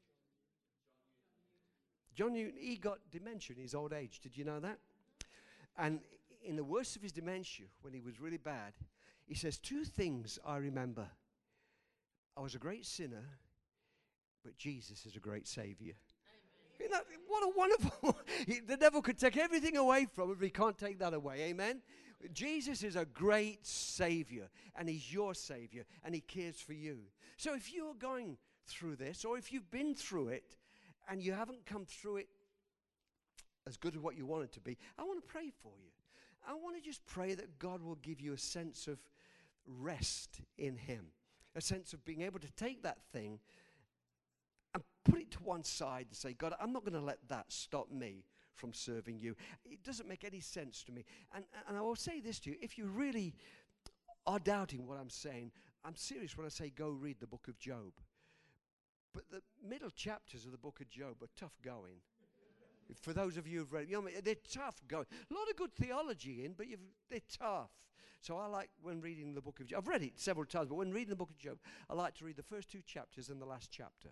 John Newton. He got dementia in his old age. Did you know that? And in the worst of his dementia, when he was really bad, he says, two things I remember. I was a great sinner, but Jesus is a great Savior. You know, what a wonderful... The devil could take everything away from him, but he can't take that away. Amen? Jesus is a great Savior, and he's your Savior, and he cares for you. So if you're going through this, or if you've been through it, and you haven't come through it as good as what you want it to be, I want to pray for you. I want to just pray that God will give you a sense of rest in him, a sense of being able to take that thing and put it to one side and say, God, I'm not going to let that stop me from serving you. It doesn't make any sense to me. And, and I will say this to you, if you really are doubting what I'm saying, I'm serious when I say go read the book of Job. But the middle chapters of the book of Job are tough going. For those of you who've read, you know, they're tough going. A lot of good theology in, but you've, they're tough. So I like when reading the book of Job. I've read it several times, but when reading the book of Job, I like to read the first two chapters and the last chapter.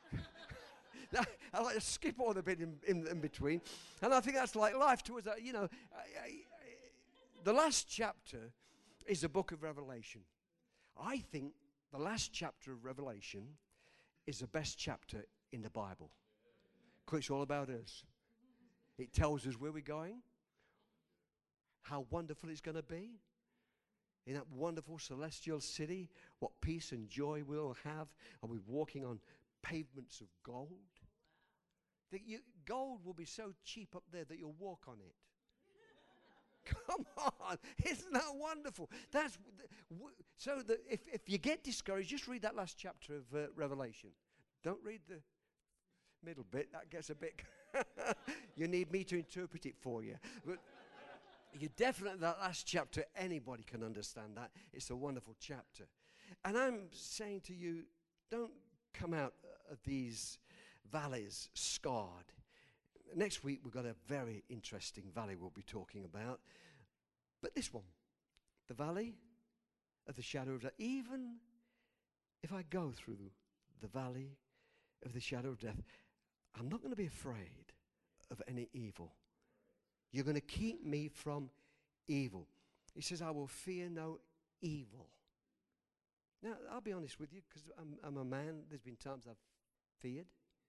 I like to skip all the bit in, in, in between. And I think that's like life to us. Uh, you know, I, I, I, the last chapter is the book of Revelation. I think the last chapter of Revelation is the best chapter in the Bible. Because it's all about us. It tells us where we're going, how wonderful it's going to be in that wonderful celestial city, what peace and joy we'll have. Are we walking on pavements of gold? That you, gold will be so cheap up there that you'll walk on it. Come on, isn't that wonderful? That's w- so that if, if you get discouraged, just read that last chapter of uh, Revelation. Don't read the middle bit. That gets a bit. You need me to interpret it for you. But you definitely, that last chapter, anybody can understand that. It's a wonderful chapter. And I'm saying to you, don't come out of these valleys scarred. Next week, we've got a very interesting valley we'll be talking about. But this one, the valley of the shadow of death. Even if I go through the valley of the shadow of death, I'm not going to be afraid of any evil. You're going to keep me from evil. He says, I will fear no evil. Now, I'll be honest with you, because I'm, I'm a man. There's been times I've feared.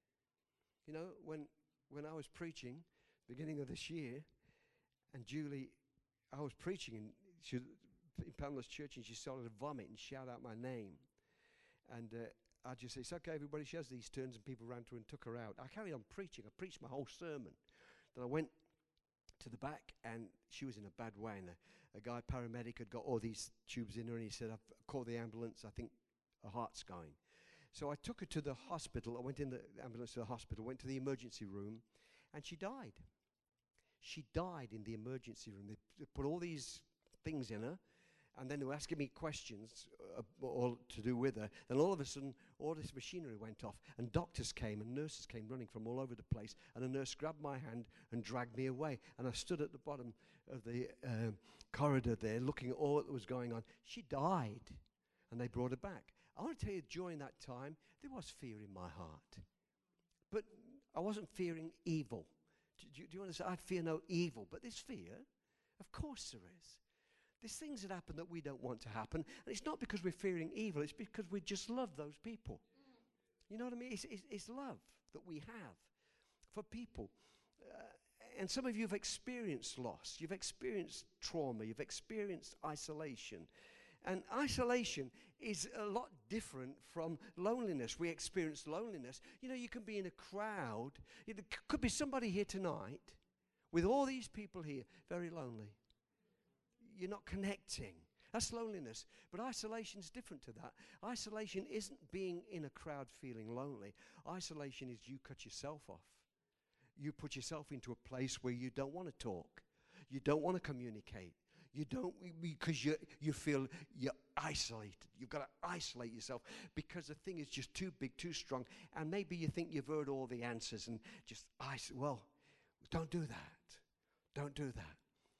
You know, when when I was preaching, beginning of this year, and Julie, I was preaching in, she, in Pamela's church, and she started to vomit and shout out my name. And uh, I just said, it's okay, everybody. She has these turns, and people ran to her and took her out. I carried on preaching. I preached my whole sermon. Then I went to the back, and she was in a bad way. And a, a guy, paramedic, had got all these tubes in her, and he said, I've called the ambulance. I think her heart's going. So I took her to the hospital. I went in the ambulance to the hospital, went to the emergency room, and she died. She died in the emergency room. They, they put all these things in her, and then they were asking me questions uh, all to do with her. Then all of a sudden, all this machinery went off, and doctors came, and nurses came running from all over the place, and a nurse grabbed my hand and dragged me away. And I stood at the bottom of the uh, corridor there, looking at all that was going on. She died, and they brought her back. I want to tell you, during that time, there was fear in my heart. But I wasn't fearing evil. Do, do, do you understand? I fear no evil. But there's fear. Of course there is. There's things that happen that we don't want to happen. And it's not because we're fearing evil. It's because we just love those people. Mm. You know what I mean? It's, it's, it's love that we have for people. Uh, and some of you have experienced loss. You've experienced trauma. You've experienced isolation. And isolation is a lot different from loneliness. We experience loneliness. You know, you can be in a crowd. There could be somebody here tonight with all these people here, very lonely. You're not connecting. That's loneliness. But isolation is different to that. Isolation isn't being in a crowd feeling lonely. Isolation is you cut yourself off. You put yourself into a place where you don't want to talk. You don't want to communicate. You don't, because you you feel you're isolated. You've got to isolate yourself because the thing is just too big, too strong. And maybe you think you've heard all the answers and just isolate. Well, don't do that. Don't do that.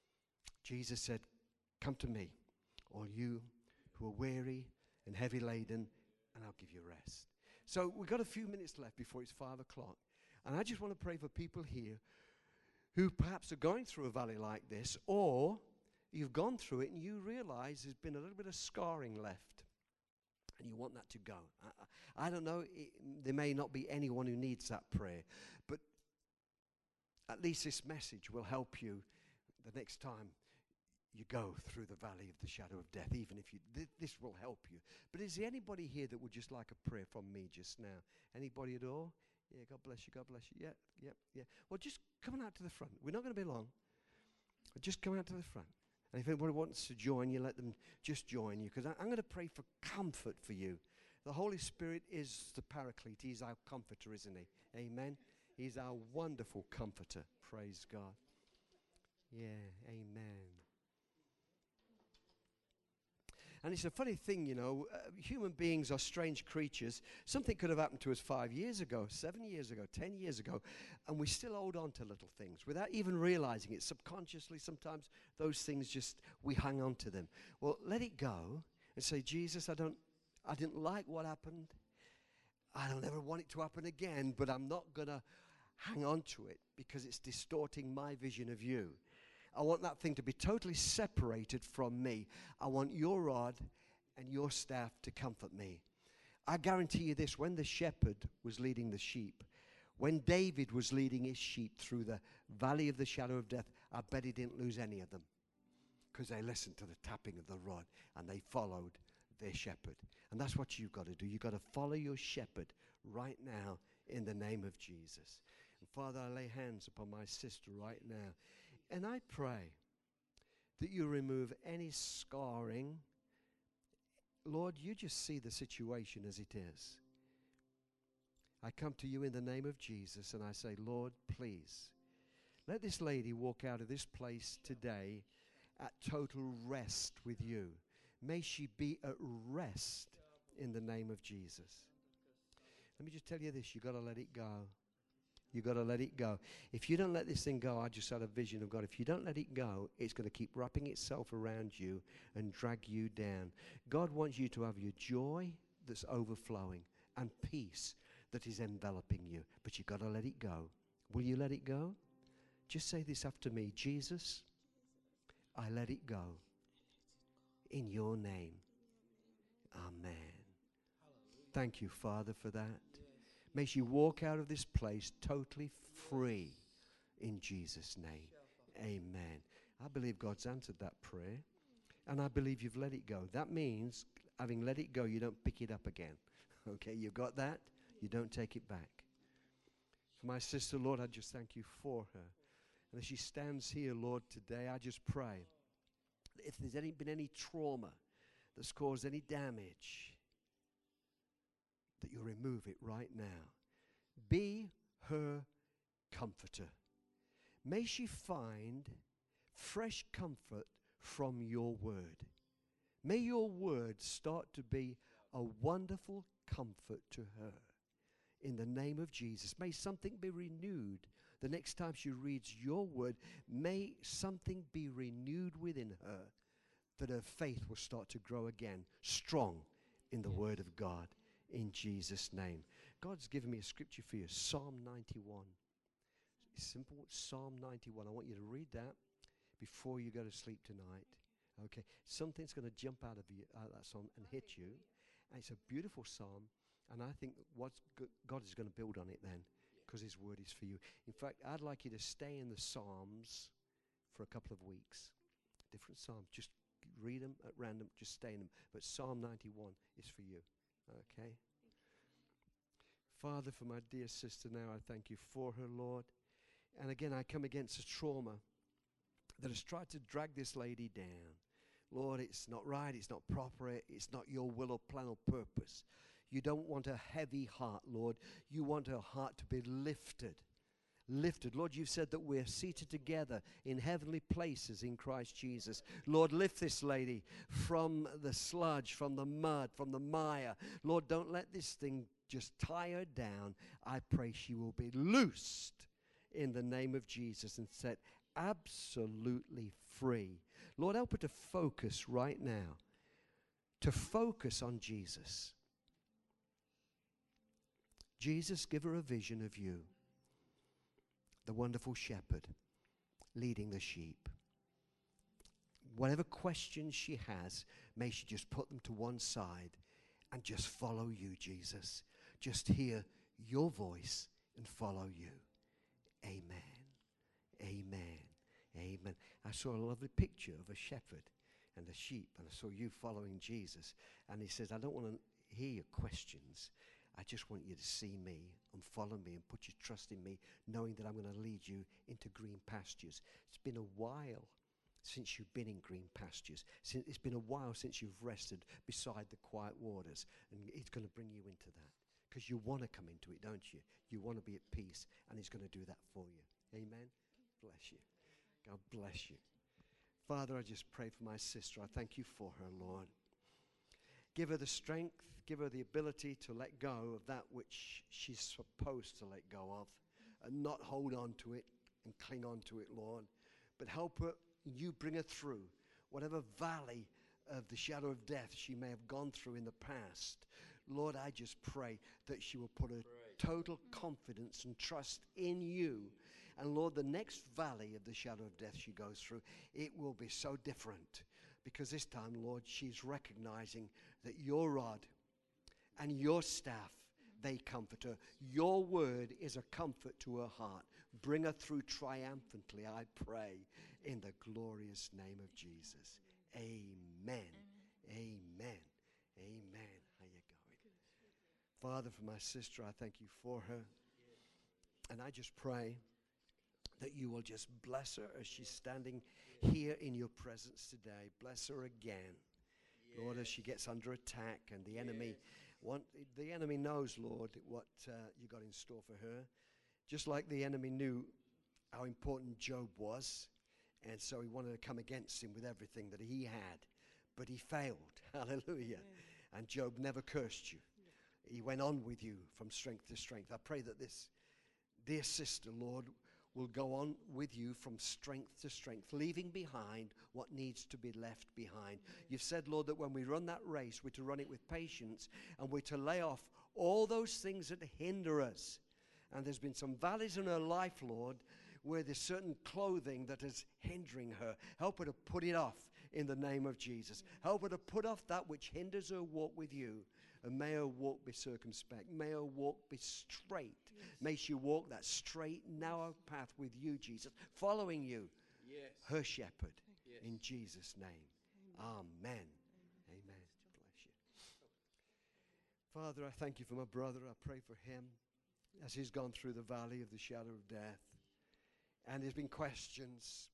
Jesus said, come to me, all you who are weary and heavy laden, and I'll give you rest. So we've got a few minutes left before it's five o'clock. And I just want to pray for people here who perhaps are going through a valley like this, or you've gone through it and you realize there's been a little bit of scarring left and you want that to go. I, I don't know, it, there may not be anyone who needs that prayer, but at least this message will help you the next time you go through the valley of the shadow of death, even if you, th- this will help you. But is there anybody here that would just like a prayer from me just now? Anybody at all? Yeah, God bless you, God bless you. Yeah, yeah, yeah. Well, just come on out to the front. We're not going to be long. Just come out to the front. And if anybody wants to join you, let them just join you. Because I'm going to pray for comfort for you. The Holy Spirit is the Paraclete. He's our comforter, isn't he? Amen. He's our wonderful comforter. Praise God. Yeah, amen. And it's a funny thing, you know, uh, human beings are strange creatures. Something could have happened to us five years ago, seven years ago, ten years ago, and we still hold on to little things without even realizing it. Subconsciously, sometimes those things just, we hang on to them. Well, let it go and say, Jesus, I don't, I didn't like what happened. I don't ever want it to happen again, but I'm not going to hang on to it because it's distorting my vision of you. I want that thing to be totally separated from me. I want your rod and your staff to comfort me. I guarantee you this, when the shepherd was leading the sheep, when David was leading his sheep through the valley of the shadow of death, I bet he didn't lose any of them because they listened to the tapping of the rod and they followed their shepherd. And that's what you've got to do. You've got to follow your shepherd right now in the name of Jesus. And Father, I lay hands upon my sister right now. And I pray that you remove any scarring. Lord, you just see the situation as it is. I come to you in the name of Jesus and I say, Lord, please, let this lady walk out of this place today at total rest with you. May she be at rest in the name of Jesus. Let me just tell you this, you've got to let it go. You've got to let it go. If you don't let this thing go, I just had a vision of God. If you don't let it go, it's going to keep wrapping itself around you and drag you down. God wants you to have your joy that's overflowing and peace that is enveloping you. But you've got to let it go. Will you let it go? Just say this after me. Jesus, I let it go. In your name. Amen. Thank you, Father, for that. May she walk out of this place totally free in Jesus' name. Amen. I believe God's answered that prayer, and I believe you've let it go. That means, having let it go, you don't pick it up again. Okay, you got that? You don't take it back. For my sister, Lord, I just thank you for her. And as she stands here, Lord, today, I just pray that if there's any, been any trauma that's caused any damage, that you remove it right now. Be her comforter. May she find fresh comfort from your word. May your word start to be a wonderful comfort to her. In the name of Jesus, may something be renewed. The next time she reads your word, may something be renewed within her, that her faith will start to grow again, strong in the word of God. In Jesus' name. God's given me a scripture for you, Psalm ninety-one. It's simple, Psalm ninety-one. I want you to read that before you go to sleep tonight. Okay, something's going to jump out of you, uh, that psalm and hit you. And it's a beautiful psalm, and I think what God is going to build on it then, because his word is for you. In fact, I'd like you to stay in the Psalms for a couple of weeks. Different psalms, just read them at random, just stay in them. But Psalm ninety-one is for you. Okay. Father, for my dear sister now, I thank you for her, Lord. And again, I come against a trauma that has tried to drag this lady down. Lord, it's not right, it's not proper, it's not your will or plan or purpose. You don't want a heavy heart, Lord. You want her heart to be lifted. Lifted. Lord, you've said that we're seated together in heavenly places in Christ Jesus. Lord, lift this lady from the sludge, from the mud, from the mire. Lord, don't let this thing just tie her down. I pray she will be loosed in the name of Jesus and set absolutely free. Lord, help her to focus right now, to focus on Jesus. Jesus, give her a vision of you, the wonderful shepherd leading the sheep. Whatever questions she has, may she just put them to one side and just follow you, Jesus. Just hear your voice and follow you. Amen. Amen. Amen. I saw a lovely picture of a shepherd and a sheep, and I saw you following Jesus. And he says, I don't want to hear your questions. I just want you to see me and follow me and put your trust in me, knowing that I'm going to lead you into green pastures. It's been a while since you've been in green pastures. Since, it's been a while since you've rested beside the quiet waters. And he's going to bring you into that because you want to come into it, don't you? You want to be at peace, and he's going to do that for you. Amen. Bless you. God bless you. Father, I just pray for my sister. I thank you for her, Lord. Give her the strength, give her the ability to let go of that which she's supposed to let go of and not hold on to it and cling on to it, Lord. But help her, you bring her through whatever valley of the shadow of death she may have gone through in the past. Lord, I just pray that she will put her total confidence and trust in you. And Lord, the next valley of the shadow of death she goes through, it will be so different. Because this time, Lord, she's recognizing that your rod and your staff, they comfort her. Your word is a comfort to her heart. Bring her through triumphantly, I pray, in the glorious name of Jesus. Amen. Amen. Amen. How you going? Father, for my sister, I thank you for her. And I just pray that you will just bless her as she's standing here in your presence today. Bless her again. Yes. Lord, as she gets under attack and the yes. enemy, want, the enemy knows, Lord, what uh, you got in store for her. Just like the enemy knew how important Job was, and so he wanted to come against him with everything that he had. But he failed. Hallelujah. Amen. And Job never cursed you. Yeah. He went on with you from strength to strength. I pray that this dear sister, Lord, will go on with you from strength to strength, leaving behind what needs to be left behind. Mm-hmm. You've said, Lord, that when we run that race, we're to run it with patience, and we're to lay off all those things that hinder us. And there's been some valleys in her life, Lord, where there's certain clothing that is hindering her. Help her to put it off in the name of Jesus. Mm-hmm. Help her to put off that which hinders her walk with you. And may her walk be circumspect. May her walk be straight. Yes. May she walk that straight, narrow path with you, Jesus, following you, yes. her shepherd, yes. in Jesus' name. Amen. Amen. Amen. Amen. Bless you. Father, I thank you for my brother. I pray for him as he's gone through the valley of the shadow of death. And there's been questions,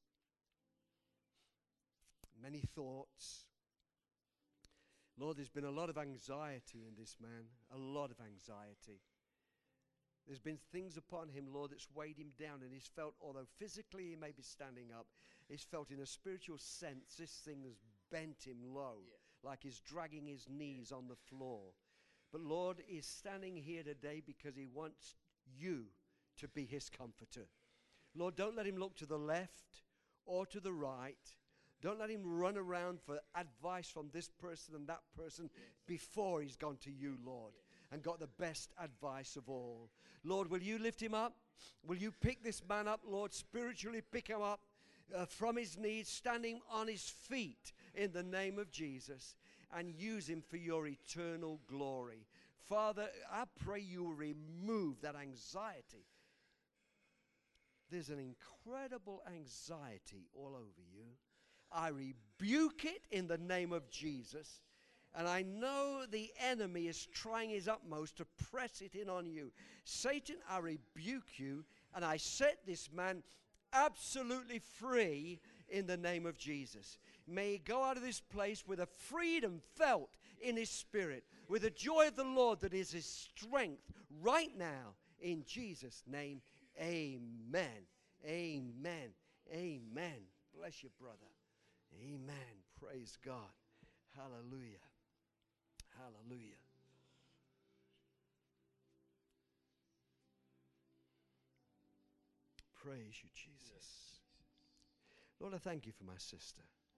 many thoughts. Lord, there's been a lot of anxiety in this man, a lot of anxiety. There's been things upon him, Lord, that's weighed him down, and he's felt, although physically he may be standing up, he's felt in a spiritual sense this thing has bent him low, yeah. like he's dragging his knees yeah. on the floor. But Lord, he's standing here today because he wants you to be his comforter. Lord, don't let him look to the left or to the right. Don't let him run around for advice from this person and that person before he's gone to you, Lord, and got the best advice of all. Lord, will you lift him up? Will you pick this man up, Lord, spiritually pick him up uh, from his knees, standing on his feet in the name of Jesus, and use him for your eternal glory. Father, I pray you will remove that anxiety. There's an incredible anxiety all over you. I rebuke it in the name of Jesus. And I know the enemy is trying his utmost to press it in on you. Satan, I rebuke you, and I set this man absolutely free in the name of Jesus. May he go out of this place with a freedom felt in his spirit, with the joy of the Lord that is his strength right now. In Jesus' name, amen. Amen. Amen. Bless you, brother. Amen. Praise God. Hallelujah. Hallelujah. Praise you, Jesus. Lord, I thank you for my sister.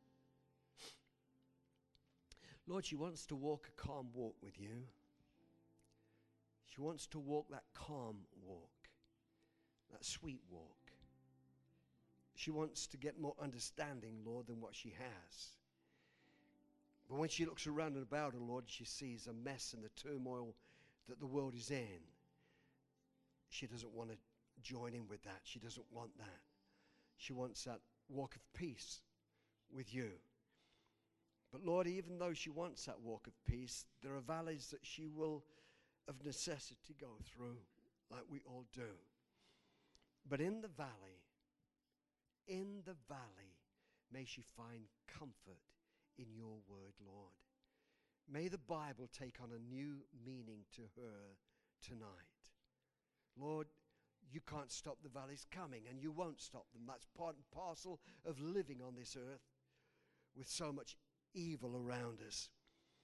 Lord, she wants to walk a calm walk with you. She wants to walk that calm walk, that sweet walk. She wants to get more understanding, Lord, than what she has. But when she looks around and about her, Lord, she sees a mess and the turmoil that the world is in. She doesn't want to join in with that. She doesn't want that. She wants that walk of peace with you. But Lord, even though she wants that walk of peace, there are valleys that she will of necessity go through, like we all do. But in the valley, in the valley, may she find comfort in your word, Lord. May the Bible take on a new meaning to her tonight. Lord, you can't stop the valleys coming, and you won't stop them. That's part and parcel of living on this earth with so much evil around us.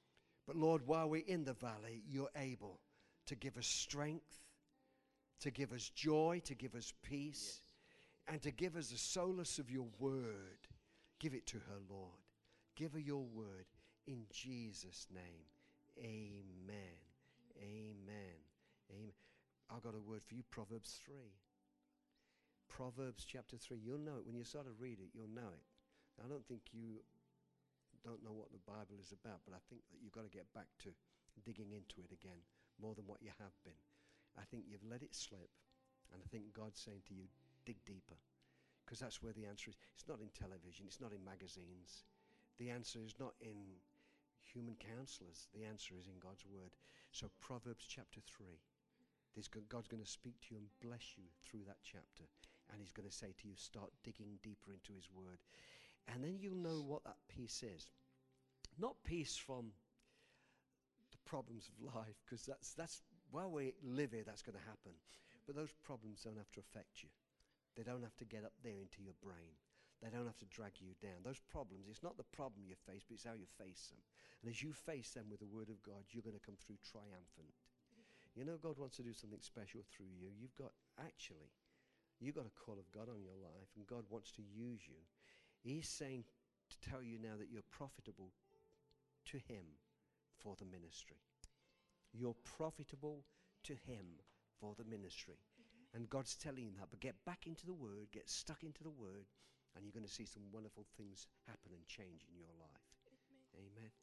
But Lord, while we're in the valley, you're able to give us strength, to give us joy, to give us peace, yes. and to give us the solace of your word. Give it to her, Lord. Give her your word in Jesus' name. Amen. Amen. Amen. I've got a word for you, Proverbs three. Proverbs chapter three. You'll know it. When you start to read it, you'll know it. I don't think you don't know what the Bible is about, but I think that you've got to get back to digging into it again more than what you have been. I think you've let it slip, and I think God's saying to you, dig deeper, because that's where the answer is. It's not in television. It's not in magazines. The answer is not in human counselors. The answer is in God's word. So Proverbs chapter three. This God's going to speak to you and bless you through that chapter. And he's going to say to you, start digging deeper into his word. And then you'll know what that peace is. Not peace from the problems of life, because that's, that's while we live here, that's going to happen. But those problems don't have to affect you. They don't have to get up there into your brain. They don't have to drag you down. Those problems, it's not the problem you face, but it's how you face them. And as you face them with the word of God, you're going to come through triumphant. You know, God wants to do something special through you. You've got, actually, you've got a call of God on your life, and God wants to use you. He's saying to tell you now that you're profitable to him for the ministry. You're profitable to him for the ministry. And God's telling you that, but get back into the word, get stuck into the word, and you're going to see some wonderful things happen and change in your life. Amen. Amen.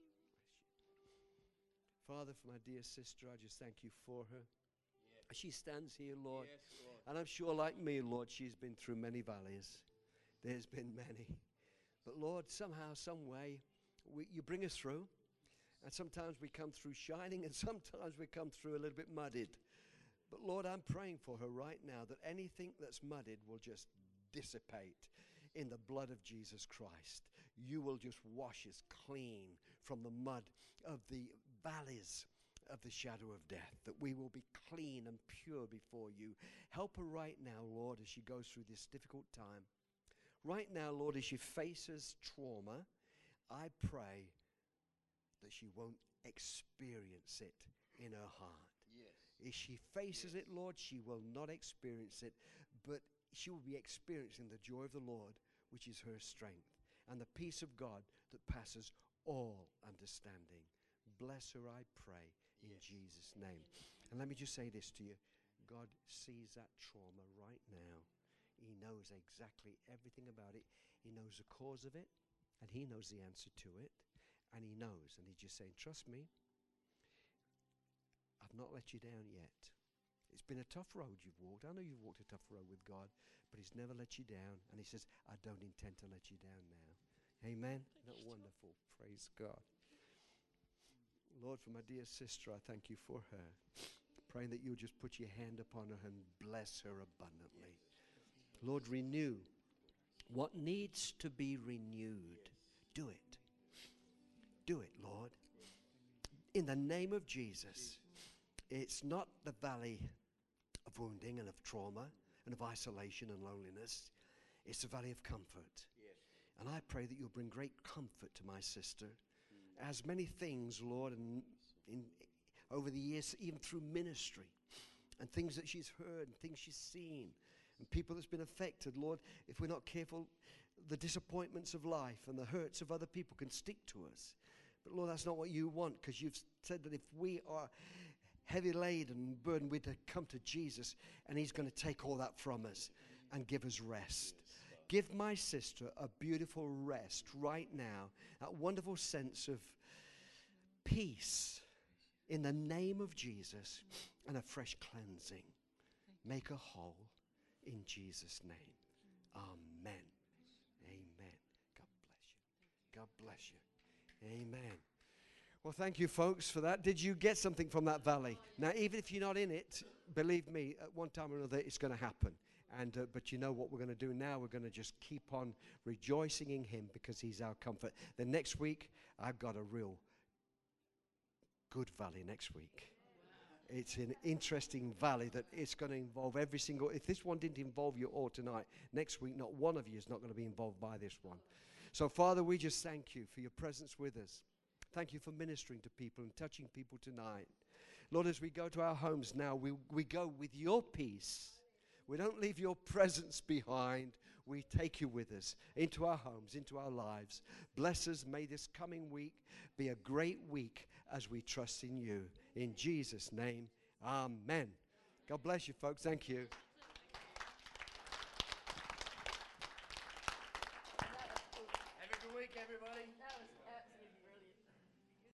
Father, for my dear sister, I just thank you for her. Yes. She stands here, Lord. Yes, Lord. And I'm sure like me, Lord, she's been through many valleys. There's been many. But Lord, somehow, some way, we, you bring us through. And sometimes we come through shining, and sometimes we come through a little bit muddied. But Lord, I'm praying for her right now that anything that's muddied will just dissipate in the blood of Jesus Christ. You will just wash us clean from the mud of the valleys of the shadow of death, that we will be clean and pure before you. Help her right now, Lord, as she goes through this difficult time. Right now, Lord, as she faces trauma, I pray that she won't experience it in her heart. Yes. As she faces yes. it, Lord, she will not experience it, but she will be experiencing the joy of the Lord, which is her strength, and the peace of God that passes all understanding. Bless her, I pray, in yes. Jesus' name. And let me just say this to you. God sees that trauma right now. He knows exactly everything about it. He knows the cause of it, and he knows the answer to it, and he knows. And he's just saying, trust me, I've not let you down yet. It's been a tough road you've walked. I know you've walked a tough road with God, but he's never let you down. And he says, I don't intend to let you down now. Amen? Isn't that wonderful? Praise God. Lord, for my dear sister, I thank you for her. Praying that you'll just put your hand upon her and bless her abundantly. Lord, renew what needs to be renewed. Do it. Do it, Lord. In the name of Jesus. It's not the valley of wounding and of trauma and of isolation and loneliness. It's the valley of comfort. And I pray that you'll bring great comfort to my sister. As many things, Lord, and in, over the years, even through ministry, and things that she's heard, and things she's seen, and people that's been affected, Lord, if we're not careful, the disappointments of life and the hurts of other people can stick to us. But Lord, that's not what you want, because you've said that if we are heavy laden and burdened, we're to come to Jesus, and he's going to take all that from us and give us rest. Give my sister a beautiful rest right now, that wonderful sense of peace in the name of Jesus, and a fresh cleansing. Make her whole in Jesus' name. Amen. Amen. God bless you. God bless you. Amen. Well, thank you, folks, for that. Did you get something from that valley? Now, even if you're not in it, believe me, at one time or another, it's going to happen. And uh, but you know what we're going to do now? We're going to just keep on rejoicing in him, because he's our comfort. The next week, I've got a real good valley next week. It's an interesting valley that it's going to involve every single... If this one didn't involve you all tonight, next week, not one of you is not going to be involved by this one. So, Father, we just thank you for your presence with us. Thank you for ministering to people and touching people tonight. Lord, as we go to our homes now, we, we go with your peace. We don't leave your presence behind. We take you with us into our homes, into our lives. Bless us. May this coming week be a great week as we trust in you. In Jesus' name, amen. God bless you, folks. Thank you. Have a good week, everybody. That was, that was